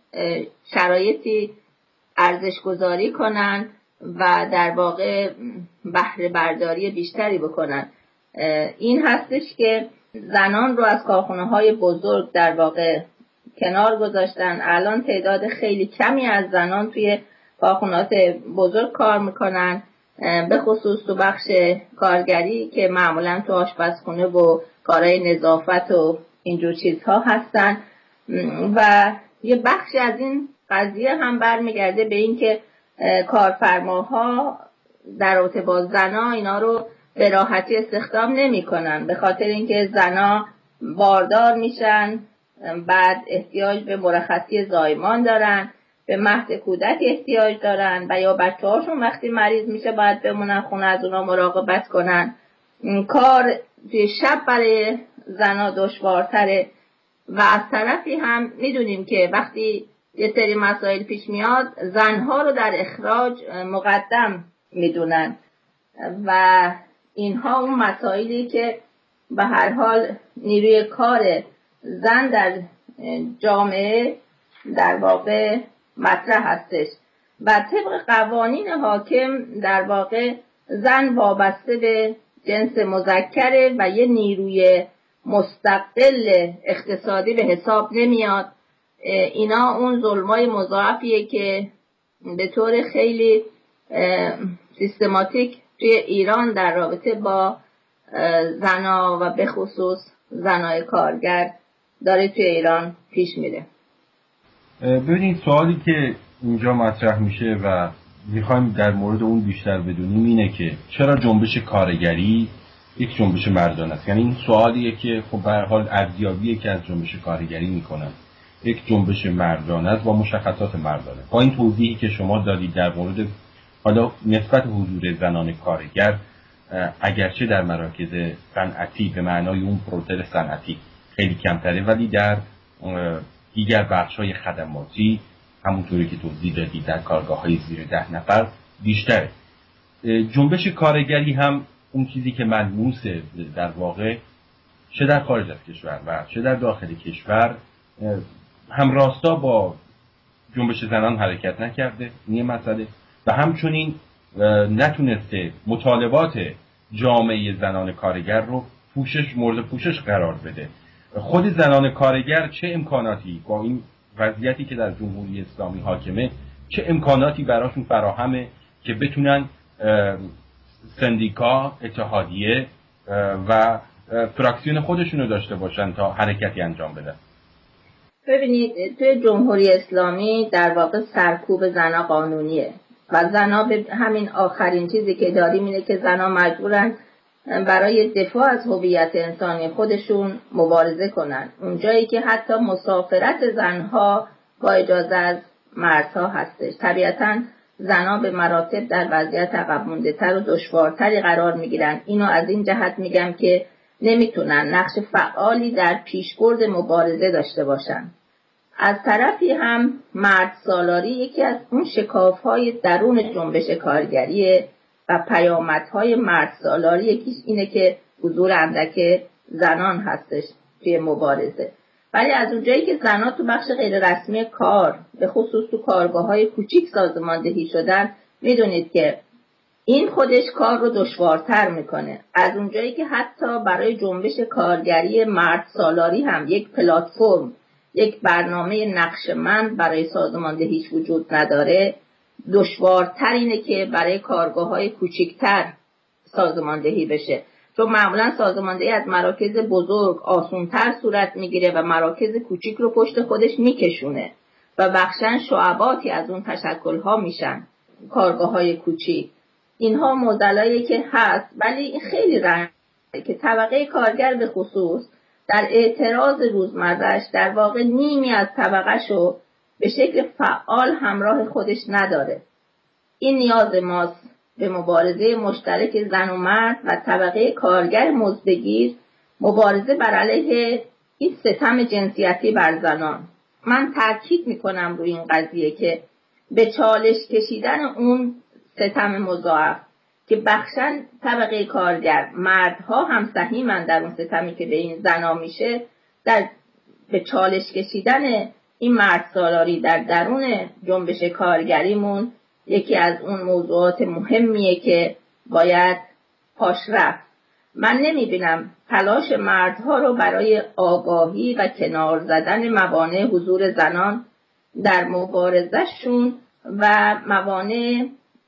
شرایطی ارزش گذاری کنن و در واقع بهره برداری بیشتری بکنن. این هستش که زنان رو از کارخانه‌های بزرگ در واقع کنار گذاشتن. الان تعداد خیلی کمی از زنان توی کارخانه‌های بزرگ کار میکنن، به خصوص تو بخش کارگری که معمولا تو آشپزخونه و کارهای نظافت و اینجور چیزها هستن و یه بخشی از این قضیه هم برمیگرده به این که کارفرماها در رابطه با زنا اینا رو به راحتی استخدام نمی کنن، به خاطر اینکه زنا باردار میشن، بعد احتیاج به مرخصی زایمان دارن، به مهد کودک احتیاج دارن و یا بچه هاشون وقتی مریض میشه باید بمونن خونه از اونا مراقبت کنن. کار توی شب برای زنا دشوارتره و از طرفی هم میدونیم که وقتی یه سری مسائل پیش میاد زنها رو در اخراج مقدم میدونن و اینها اون مسائلی که به هر حال نیروی کار زن در جامعه در واقع مطرح هستش و طبق قوانین حاکم در واقع زن وابسته به جنس مذکره و یه نیروی مستقل اقتصادی به حساب نمیاد. اینا اون ظلمای مضاعفیه که به طور خیلی سیستماتیک توی ایران در رابطه با زنا و به خصوص زنای کارگر داره توی ایران پیش میره. ببینید، سوالی که اینجا مطرح میشه و میخوایم در مورد اون بیشتر بدونیم اینه که چرا جنبش کارگری یک جنبش مردانه است. یعنی این سوالیه که خب به هر حال ارزیابیه که از جنبش کارگری میکنن، یک جنبش مردانه است با مشخصات مردانه. با این توضیحی که شما دادید در مورد حالا نسبت حضور زنان کارگر، اگرچه در مراکز صنعتی به معنای اون پروتر صنعتی خیلی کمتره، ولی در دیگر بخش‌های خدماتی همونطوری که توضیح دادید در کارگاه‌های زیر 10 نفر بیشتره. جنبش کارگری هم اون چیزی که ملموسه در واقع چه در خارج از کشور و چه در داخل کشور هم راستا با جنبش زنان حرکت نکرده، این مسئله، و همچنین نتونسته مطالبات جامعه زنان کارگر رو مورد پوشش قرار بده. خود زنان کارگر چه امکاناتی با این وضعیتی که در جمهوری اسلامی حاکمه، چه امکاناتی براشون فراهمه که بتونن سندیکا، اتحادیه و فراکسیون خودشونو داشته باشن تا حرکتی انجام بدن؟ ببینید، توی جمهوری اسلامی در واقع سرکوب زنا قانونیه و زنا به همین آخرین چیزی که داریم اینه که زنا مجبورن برای دفاع از هویت انسانی خودشون مبارزه کنن. اونجایی که حتی مسافرت زنها با اجازه از مردها هستش. طبیعتاً زنها به مراتب در وضعیت عقب مونده تر و دشوارتری قرار میگیرن. اینو از این جهت میگم که نمیتونن نقش فعالی در پیشبرد مبارزه داشته باشن. از طرفی هم مرد سالاری یکی از اون شکاف‌های درون جنبش کارگریه و پیامدهای مرد سالاری یکیش اینه که حضور اندک زنان هستش توی مبارزه. ولی از اونجایی که زنان تو بخش غیر رسمی کار، به خصوص تو کارگاه‌های کوچیک سازماندهی شدن، میدونید که این خودش کار رو دشوارتر میکنه. از اونجایی که حتی برای جنبش کارگری مرد سالاری هم یک پلتفرم، یک برنامه نقشه‌مند برای سازماندهیش وجود نداره، دشوارتر اینه که برای کارگاه‌های کوچکتر سازماندهی بشه، چون معمولا سازماندهی از مراکز بزرگ آسان‌تر صورت میگیره و مراکز کوچیک رو پشت خودش میکشونه و بخشن شعباتی از اون تشکل‌ها میشن کارگاه‌های کوچیک. اینها معضلایی که هست، ولی خیلی رنگه که طبقه کارگر به خصوص در اعتراض روزمره‌اش در واقع نیمی از طبقه‌شو به شکل فعال همراه خودش نداره. این نیاز ماست به مبارزه مشترک زن و مرد و طبقه کارگر مزدگیر، مبارزه بر علیه این ستم جنسیتی بر زنان. من تاکید میکنم روی این قضیه که به چالش کشیدن اون ستم مضاعف که بخشن طبقه کارگر، مردها هم سهیمن در اون ستمی که به این زنا میشه، به چالش کشیدن این مرد سالاری در درون جنبش کارگریمون یکی از اون موضوعات مهمیه که باید پاش رفت. من نمیبینم تلاش مردها رو برای آگاهی و کنار زدن موانع حضور زنان در مبارزهشون و موانع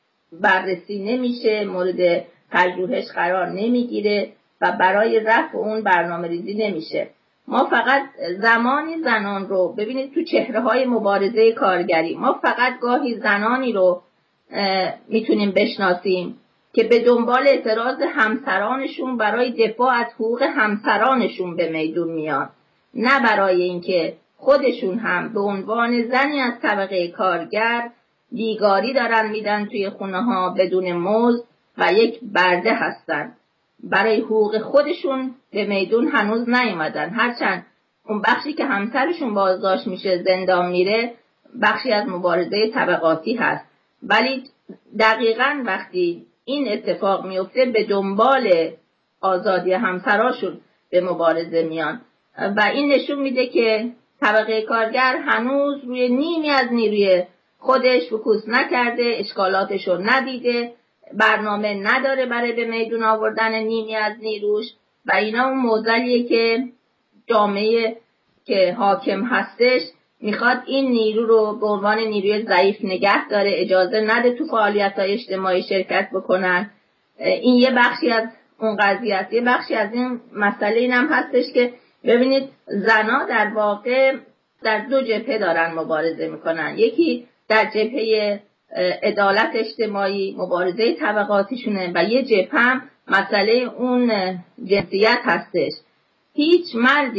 بررسی نمیشه، مورد پژوهش قرار نمیگیره و برای رفع اون برنامه ریزی نمیشه. ما فقط زمانی زنان رو ببینید تو چهره‌های مبارزه کارگری، ما فقط گاهی زنانی رو میتونیم بشناسیم که به دنبال اعتراض همسرانشون برای دفاع از حقوق همسرانشون به میدون میان، نه برای اینکه خودشون هم به عنوان زنی از طبقه کارگر بیگاری دارن میدن توی خونه ها بدون مزد و یک برده هستن. برای حقوق خودشون به میدون هنوز نیومدن، هرچند اون بخشی که همسرشون بازداشت میشه، زندان میره، بخشی از مبارزه طبقاتی هست. ولی دقیقاً وقتی این اتفاق میفته به دنبال آزادی همسراشون به مبارزه میان و این نشون میده که طبقه کارگر هنوز روی نیمی از نیروی خودش فوکوس نکرده، اشکالاتش رو ندیده، برنامه نداره برای به میدون آوردن نیمی از نیروش و اینا اون معضلیه که جامعه که حاکم هستش میخواد این نیرو رو به عنوان نیروی ضعیف نگه داره، اجازه نده تو فعالیت‌های اجتماعی شرکت بکنن. این یه بخشی از اون قضیه است. یه بخشی از این مسئله اینم هستش که ببینید زنها در واقع در دو جبهه دارن مبارزه میکنن. یکی در جبهه عدالت اجتماعی، مبارزه طبقاتیشونه و یه جبهه هم مسئله اون جنسیت هستش. هیچ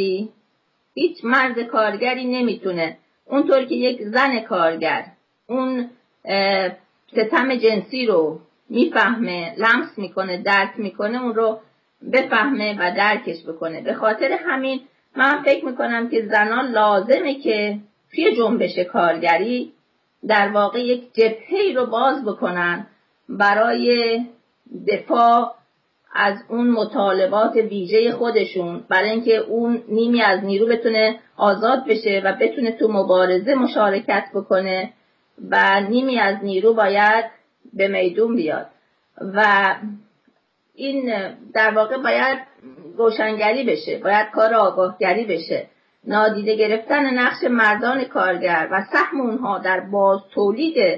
مرد کارگری نمیتونه اونطور که یک زن کارگر اون ستم جنسی رو میفهمه، لمس میکنه، درک میکنه، اون رو بفهمه و درکش بکنه. به خاطر همین من فکر میکنم که زنان لازمه که توی جنبش کارگری در واقع یک جبهه‌ای رو باز بکنن برای دفاع از اون مطالبات ویژه خودشون، برای اینکه اون نیمی از نیرو بتونه آزاد بشه و بتونه تو مبارزه مشارکت بکنه و نیمی از نیرو باید به میدون بیاد و این در واقع باید روشنگری بشه، باید کار آگاهگری بشه. نادیده گرفتن نقش مردان کارگر و سهم اونها در باز تولید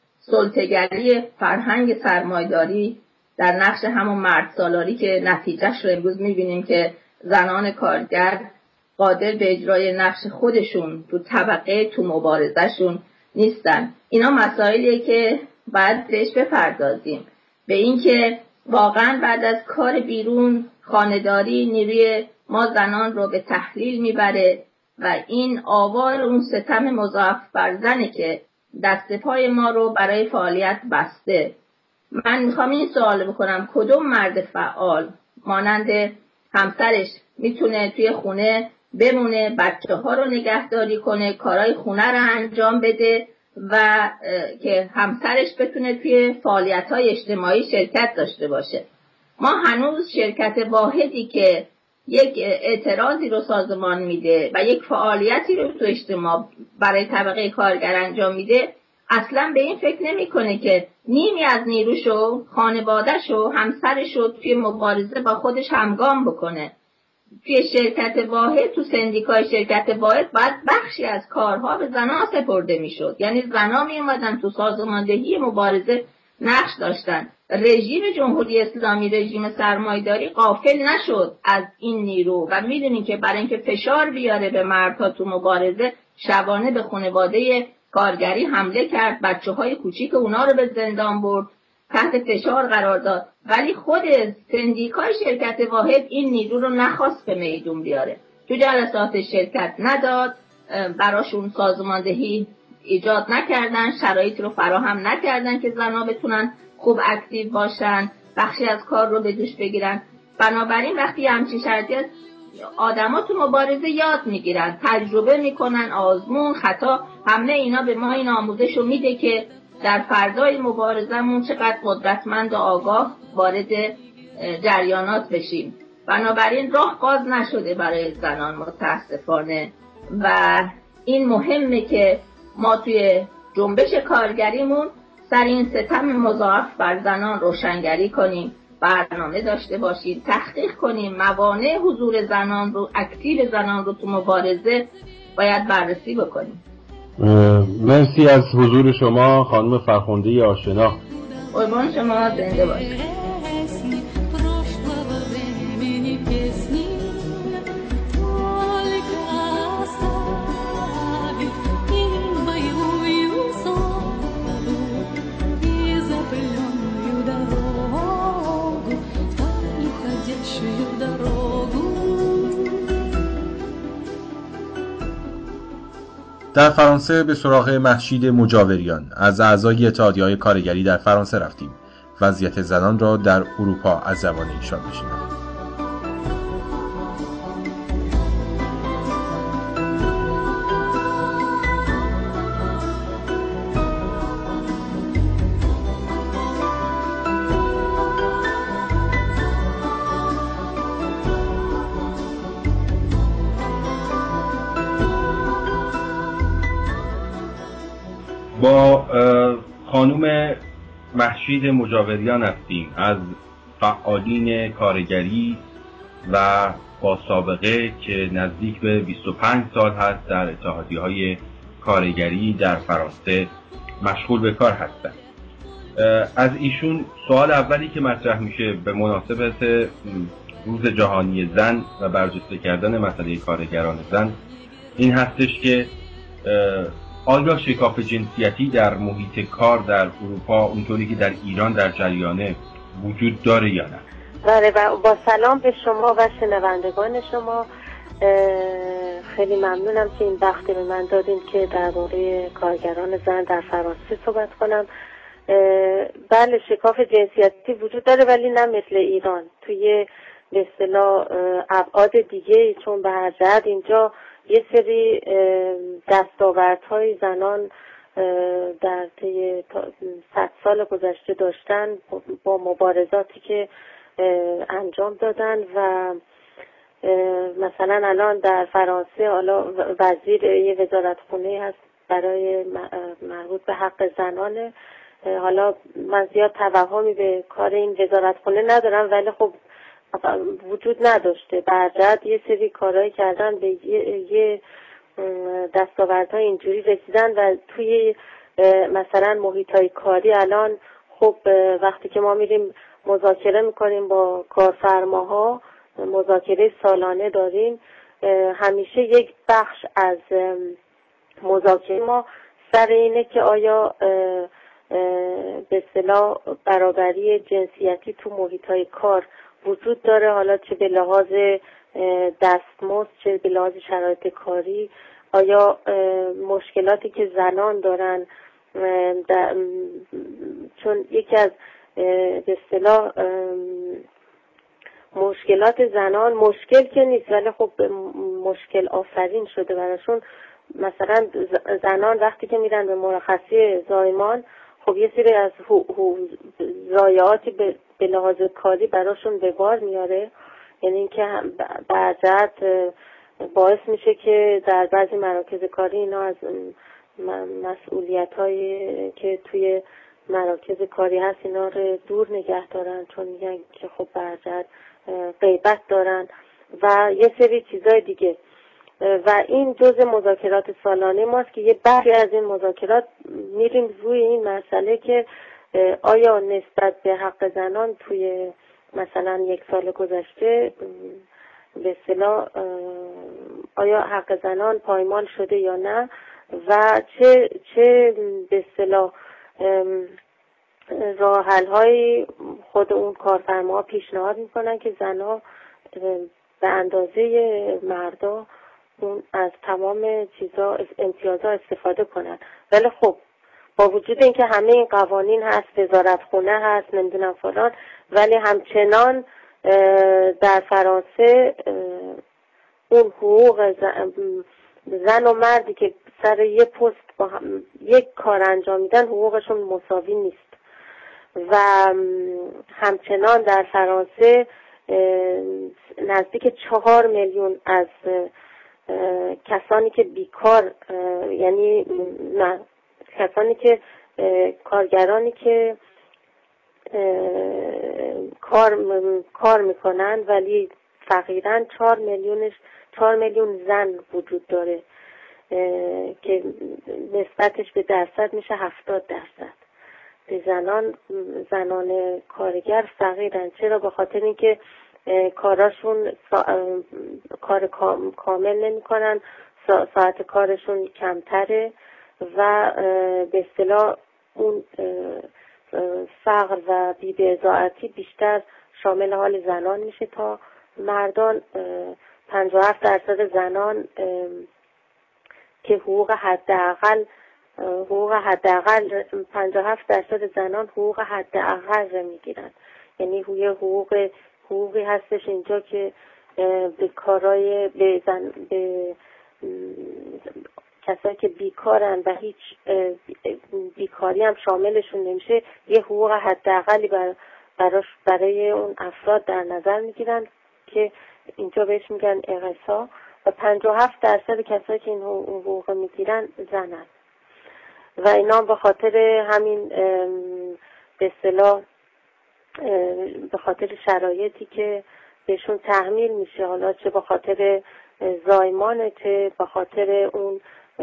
سلطه‌گری فرهنگ سرمایه‌داری در نقش همون مرد سالاری که نتیجهش رو امروز می‌بینیم که زنان کارگر قادر به اجرای نقش خودشون تو طبقه، تو مبارزهشون نیستن. اینا مسائلیه که باید بهش بپردازیم، به اینکه واقعا بعد از کار بیرون خانه‌داری نیروی ما زنان رو به تحلیل میبره و این آوار اون ستم مضاعف بر زنه که دست پای ما رو برای فعالیت بسته. من میخوام این سوال بکنم کدوم مرد فعال مانند همسرش میتونه توی خونه بمونه، بچه ها رو نگهداری کنه، کارهای خونه رو انجام بده و که همسرش بتونه توی فعالیت‌های اجتماعی شرکت داشته باشه؟ ما هنوز شرکت واحدی که یک اعتراضی رو سازمان میده و یک فعالیتی رو تو اجتماع برای طبقه کارگر انجام میده اصلا به این فکر نمیکنه که نیمی از نیروشو، خانواده‌شو، همسرشو توی مبارزه با خودش همگام بکنه. توی شرکت واحد، تو سندیکای شرکت واحد باید بخشی از کارها به زنها سپرده میشد، یعنی زنها می اومدن تو سازماندهی مبارزه نقش داشتن. رژیم جمهوری اسلامی، رژیم سرمایه‌داری غافل نشد از این نیرو و میدونین که برای اینکه فشار بیاره به مردها تو مبارزه شبانه به خانواده کارگری حمله کرد، بچه‌های کوچیک اونا رو به زندان برد، تحت فشار قرار داد، ولی خود سندیکای شرکت واحد این نیرو رو نخواست به میدون بیاره، تو جلسات شرکت نداد، براشون سازماندهی ایجاد نکردن، شرایط رو فراهم نکردن که زنها بتونن خوب اکتیو باشن، بخشی از کار رو به دوش بگیرن. بنابراین وقتی همچین شرایطی هست آدما تو مبارزه یاد میگیرن، تجربه میکنن، آزمون خطا، همه اینا به ما این آموزش رو میده که در فردای مبارزمون چقدر قدرتمند و آگاه وارد جریانات بشیم. بنابراین راه باز نشده برای زنان متاسفانه و این مهمه که ما توی جنبش کارگریمون سر این ستم مضاعف بر زنان روشنگری کنیم، برنامه داشته باشیم، تحقیق کنیم، موانع حضور زنان رو، اکتیو زنان رو تو مبارزه باید بررسی بکنیم. مرسی از حضور شما خانم فرخنده آشنا. قربان شما، زنده باشید. در فرانسه به سراغ مهشید مجاوریان از اعضای اتحادیه‌های کارگری در فرانسه رفتیم. وضعیت زنان را در اروپا از زبان ایشان بشنویم. با خانم مهشید مجاوریان هستیم از فعالین کارگری و با سابقه که نزدیک به 25 سال هست در اتحادیه‌های کارگری در فرانسه مشغول به کار هستند. از ایشون سوال اولی که مطرح میشه به مناسبت روز جهانی زن و برجسته کردن مسئله کارگران زن این هستش که آیا شکاف جنسیتی در محیط کار در اروپا اونطوری که در ایران در جریانه وجود داره یا نه؟ بله، با سلام به شما و شنوندگان شما. خیلی ممنونم که این وقتی به من دادین که درباره کارگران زن در فرانسه صحبت کنم. بله، شکاف جنسیتی وجود داره ولی نه مثل ایران، توی به اصطلاح ابعاد دیگه، چون به هر جهت اینجا یه سری دستاوردهای زنان در طی 100 سال گذشته داشتن با مبارزاتی که انجام دادن و مثلا الان در فرانسه حالا وزیر یه وزارتخونه هست برای مربوط به حق زنانه. حالا من زیاد توهمی به کار این وزارتخونه ندارم ولی خب وجود نداشته، برجت یه سری کارهایی کردن به یه دستاوردهای اینجوری رسیدن و توی مثلا محیطهای کاری الان خب وقتی که ما میریم مذاکره میکنیم با کارفرماها، مذاکره سالانه داریم، همیشه یک بخش از مذاکره ما سر اینه که آیا به اصطلاح برابری جنسیتی تو محیطهای کار وجود داره، حالا چه به لحاظ دستمزد چه به لحاظ شرایط کاری، آیا مشکلاتی که زنان دارن چون یکی از به اصطلاح مشکلات زنان مشکل که نیست ولی خب مشکل آفرین شده براشون. مثلا زنان وقتی که میرن به مرخصی زایمان خب یه سری از ضایعاتی به لحاظ کاری براشون به بار میاره، یعنی اینکه برجت باعث میشه که در بعضی مراکز کاری اینا از مسئولیت‌هایی که توی مراکز کاری هست اینا رو دور نگه دارن، چون میگن که خب برجت غیبت دارن و یه سری چیزای دیگه. و این جزء مذاکرات سالانه ماست که یه بخشی از این مذاکرات میریم روی این مسئله که آیا نسبت به حق زنان توی مثلا 1 سال گذشته به اصطلاح آیا حق زنان پایمال شده یا نه و چه به اصطلاح راه حل‌های خود اون کارفرماها پیشنهاد میکنن که زنها به اندازه مردا اون از تمام چیزا امتیازها استفاده کنن. ولی خب با وجود اینکه همه این قوانین هست، وزارتخونه هست، نمیدونم فلان، ولی همچنان در فرانسه اون حقوق زن و مردی که سر یه پست با هم یک کار انجام میدن حقوقشون مساوی نیست و همچنان در فرانسه نزدیک 4 میلیون از کسانی که بیکار، یعنی نه کسانی که کارگرانی که کار میکنن ولی فقیرن 4 میلیون زن وجود داره که نسبتش به درصد میشه 70%. به زنان کارگر فقیرن. چرا؟ به خاطر اینکه کاراشون کار کامل نمی کنن، ساعت کارشون کمتره و به اصطلاح اون فقر و بی‌بضاعتی بیشتر شامل حال زنان میشه تا مردان. 57% زنان که حقوق حداقل 57% زنان حقوق حداقل رو میگیرن، یعنی حقوقی هستش اینجا که به کارهای به کسایی که بیکارن و هیچ بیکاری هم شاملشون نمیشه یه حقوق حداقلی برای اون افراد در نظر میگیرن که اینجا بهش میگن اقصا و 57% کسایی که این حقوق میگیرن زنن و اینا به خاطر همین به اصطلاح به خاطر شرایطی که بهشون تحمیل میشه، حالا چه به خاطر زایمان چه به خاطر اون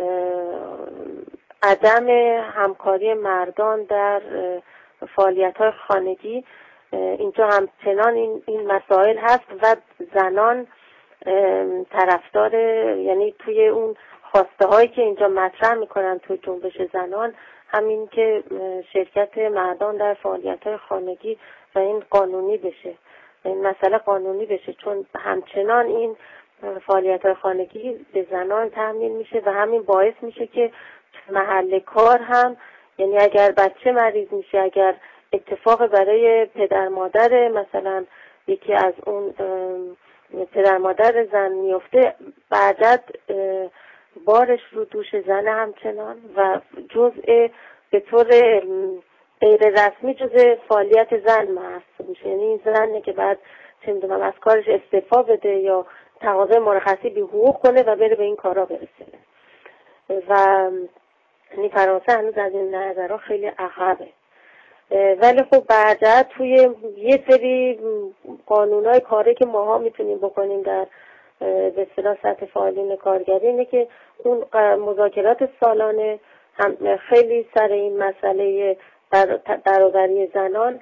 عدم همکاری مردان در فعالیت‌های خانگی، اینجا همچنان این مسائل هست و زنان طرفدار، یعنی توی اون خواسته هایی که اینجا مطرح میکنن تو جنبش زنان همین که شرکت مردان در فعالیت های خانگی و این قانونی بشه، این مسئله قانونی بشه، چون همچنان این فعالیت های خانگی به زنان تأمین میشه و همین باعث میشه که محل کار هم، یعنی اگر بچه مریض میشه، اگر اتفاق برای پدر مادر مثلا یکی از اون پدر مادر زن میفته، بعدت بارش رو دوش زن همچنان و جزء به طور غیر رسمی جزء فعالیت زن محسوب میشه. یعنی این زنه که بعد چه میدونم از کارش استعفا بده یا تقاضای مرخصی بی حقوق کنه و بره به این کارا برسه. و یعنی فرانسه هنوز از این نظرها خیلی عقبه. ولی خب بعد توی یه سری قانونای کاری که ماها میتونیم بکنیم در به اصطلاح سطح فعالین کارگری اینه که اون مذاکرات سالانه هم خیلی سر این مسئله برابری زنان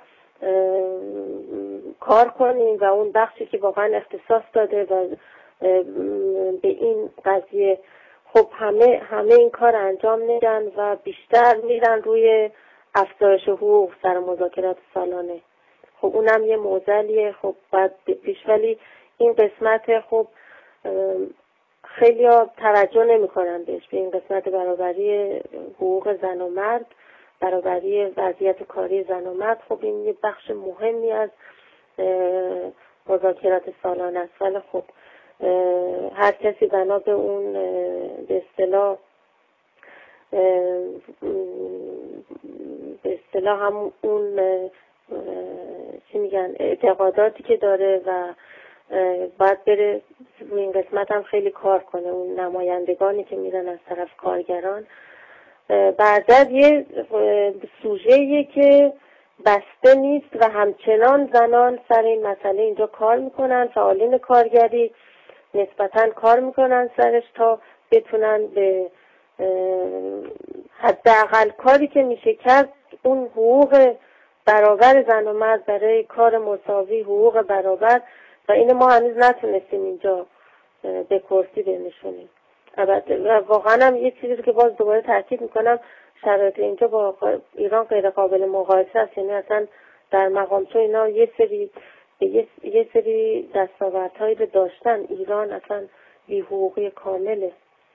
کار کنیم و اون بخشی که واقعا اختصاص داده و به این قضیه خب همه این کار انجام نمیدن و بیشتر میرن روی افزایش حقوق سر مذاکرات سالانه. خب اونم یه معضلیه، خب بعد پیش، ولی این قسمت خب خیلی ها توجه نمی کنن بهش، به این قسمت برابری حقوق زن و مرد، برابری وضعیت کاری زن و مرد. خب این یه بخش مهمی از مذاکرات سالانه است، ولی خب هر کسی بنا به اون به اصطلاح هم اون چی میگن اعتقاداتی که داره و باید بره روی این قسمت هم خیلی کار کنه. اون نمایندگانی که میرن از طرف کارگران بعد یه سوژه‌ایه که بسته نیست و همچنان زنان سر این مسئله اینجا کار میکنن، فعالین کارگری نسبتاً کار میکنن سرش تا بتونن به حداقل کاری که میشه کرد اون حقوق برابر زن و مرد برای کار مساوی، حقوق برابر، و اینو ما هنوز نتونستیم اینجا به کرسی بنشونیم. و واقعا هم یه چیزی که باز دوباره تاکید میکنم، شرایط اینجا با ایران غیر قابل مقایسه است. یعنی اصلا در مقام چون اینا یه سری دستاوردهایی رو داشتن، ایران اصلا بی حقوقی کامله.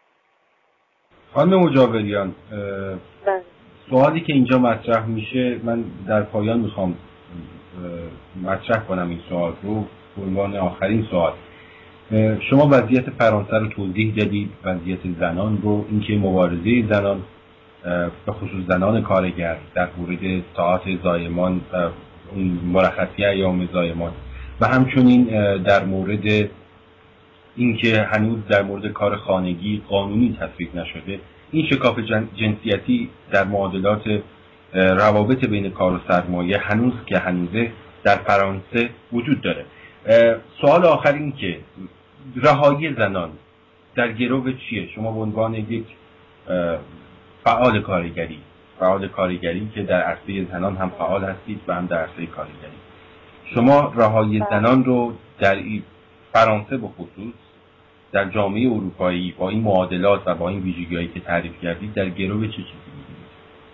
خانم مجاوریان، سوالی که اینجا مطرح میشه، من در پایان میخوام مطرح کنم این سوال رو به عنوان آخرین سوال. شما وضعیت فرانسه رو توضیح دادید، وضعیت زنان رو، اینکه مبارزه زنان به خصوص زنان کارگر در مورد ساعات زایمان، مرخصی ایام زایمان و همچنین در مورد اینکه هنوز در مورد کار خانگی قانونی تصویب نشده، این شکاف جنسیتی در معادلات روابط بین کار و سرمایه هنوزه در فرانسه وجود داره. سوال آخر این که رهایی زنان در گرو چیه؟ شما به عنوان یک فعال کارگری که در عرصه زنان هم فعال هستید و هم در عرصه کارگری، شما رهایی زنان رو در فرانسه به خصوص در جامعه اروپایی با این معادلات و با این ویژگی‌هایی که تعریف کردید در گرو چه چیزی می‌بینید؟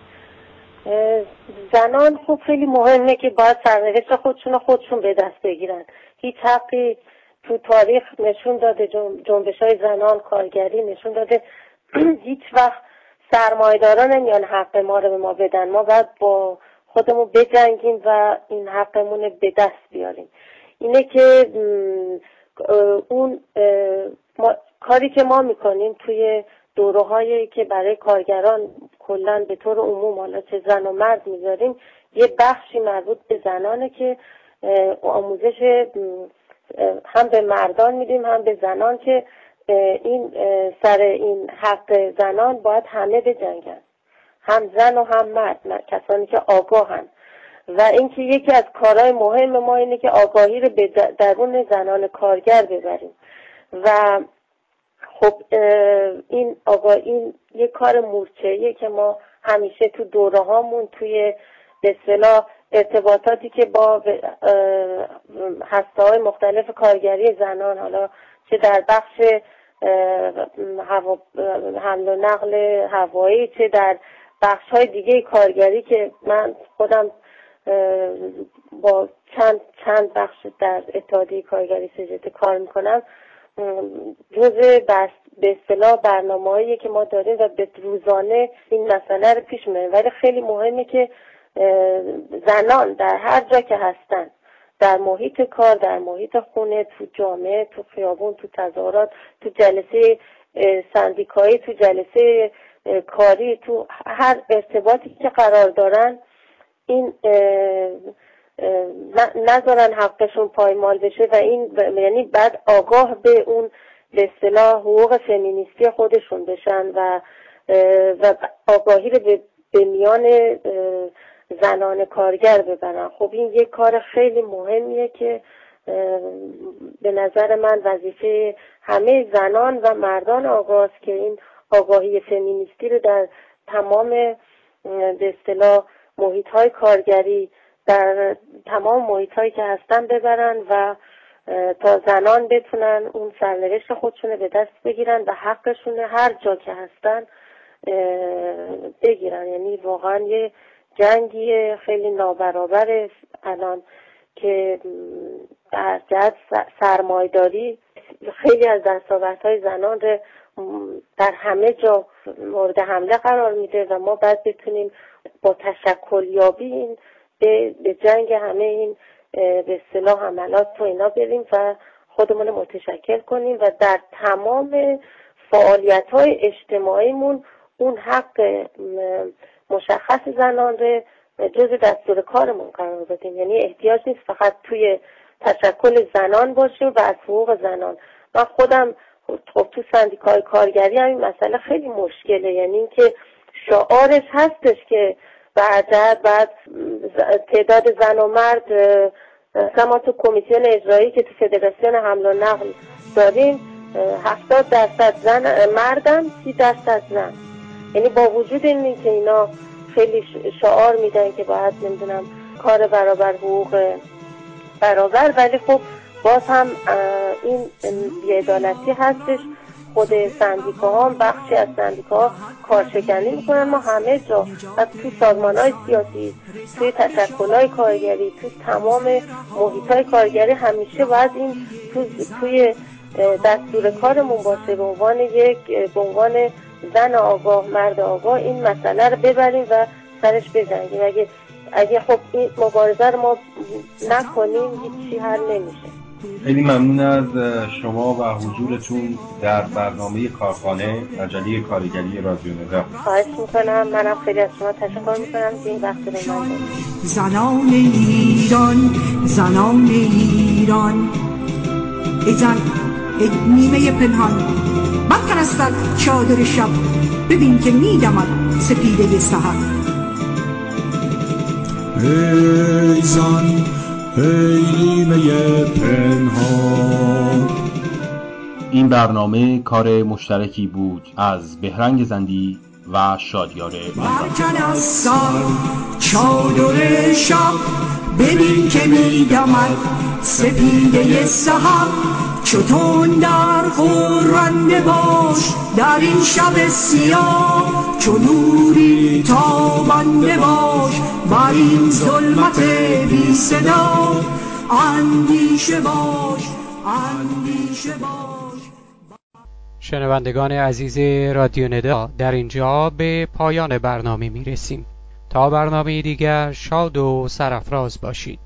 زنان خب خیلی مهمه که باید سرنوشت خودشون به دست بگیرن. هیچ حقی تو تاریخ نشون داده، جنبش‌های زنان کارگری نشون داده هیچ وقت سرمایه‌داران نمیان حق ما رو به ما بدن. ما باید با خودمون بجنگیم و این حقمون رو به دست بیاریم. اینه که اون کاری که ما میکنیم توی دوره‌هایی که برای کارگران کلاً به طور عموم، حالا چه زن و مرد میذاریم، یه بخشی مربوط به زنانه که آموزش هم به مردان میدیم هم به زنان که این سر این حق زنان باید همه بجنگن، هم زن و هم مرد، کسانی که آگاهن. و اینکه یکی از کارهای مهم ما اینه که آگاهی رو به درون زنان کارگر ببریم. و خب این یک کار مورچه‌ایه که ما همیشه تو دوره هامون، توی به اصطلاح ارتباطاتی که با هسته‌های مختلف کارگری زنان، حالا چه در بخش حمل و نقل هوایی، چه در بخش‌های دیگه کارگری که من خودم با چند بخش در اتحادیه کارگری سجده کار میکنم، جزء به اصطلاح برنامه‌هایی که ما داریم و به روزانه این مسئله رو پیش میبریم. ولی خیلی مهمه که زنان در هر جا که هستن، در محیط کار، در محیط خونه، تو جامعه، تو خیابون، تو تظاهرات، تو جلسه سندیکایی، تو جلسه کاری، تو هر ارتباطی که قرار دارن، این نذارن حقشون پایمال بشه و این یعنی بعد آگاه به اون به اصطلاح حقوق فمینیستی خودشون بشن و آگاهی رو به میان زنان کارگر ببرن. خب این یک کار خیلی مهمیه که به نظر من وظیفه همه زنان و مردان آگاه که این آگاهی فمینیستی رو در تمام به اصطلاح محیط‌های کارگری، در تمام محیط‌هایی که هستن ببرن و تا زنان بتونن اون سرنوشت خودشونه به دست بگیرن و حقشونه هر جا که هستن بگیرن. یعنی واقعا یه جنگی خیلی نابرابر الان که در جهت سرمایه‌داری خیلی از دستاوردهای زنان رو در همه جا مورد حمله قرار میده و ما باید بتونیم با تشکل یابی این به جنگ همه این به اصطلاح حملات و اینا بریم و خودمون متشکل کنیم و در تمام فعالیت‌های اجتماعیمون اون حق مشخص زنان رو جزء دستور کارمون قرار بدیم. یعنی احتیاج نیست فقط توی تشکل زنان باشیم و از حقوق زنان. من خودم خب تو سندیکای کارگری همین مسئله خیلی مشکله، یعنی اینکه شعارش هستش که بعد تعداد زن و مرد ما تو کمیسیون اجرایی که تو فدراسیون حمل و نقل داریم 70% زن مردن 30% زن. یعنی با وجود اینه که اینا خیلی شعار میدن که باید نمیدونم کار برابر حقوق برابر، ولی خب باز هم این بی‌عدالتی هستش. خود سندیکاها هم بخشی از سندیکاها کارشکنی میکنن. ما همه جا از تو سازمان‌های سیاسی، توی تشکل‌های کارگری، تو تمام محیط‌های کارگری همیشه باید این توی دستور کارمون باشه به عنوان زن آگاه، مرد آگاه این مسئله رو ببریم و سرش بجنگیم. اگه خب این مبارزه رو ما نکنیم هیچی حل نمیشه. خیلی ممنون از شما و حضورتون در برنامه کارخانه مجله کارگری رادیو ندا. خواهش میکنم. منم خیلی از شما تشکر میکنم که این وقت رو من دادید. زنان ایران، زنان ایران، ای زن، ای نیمه پنهان، برکن از سر چادر شب، ببین که میدمد سپیده سحر. ای زن، ای نیمه پنهان. این برنامه کار مشترکی بود از بهرنگ زندی و شادیار برکن از سر چادر شب، ببین که میدمد سپیده سحر. چطور در غرنده باش در این شب سیاه، چو نوری تابنده باش بر این ظلمت بی صدا. اندیشه باش، اندیشه باش. شنوندگان عزیز رادیو ندا، در اینجا به پایان برنامه می رسیم. تا برنامه دیگر شاد و سرافراز باشید.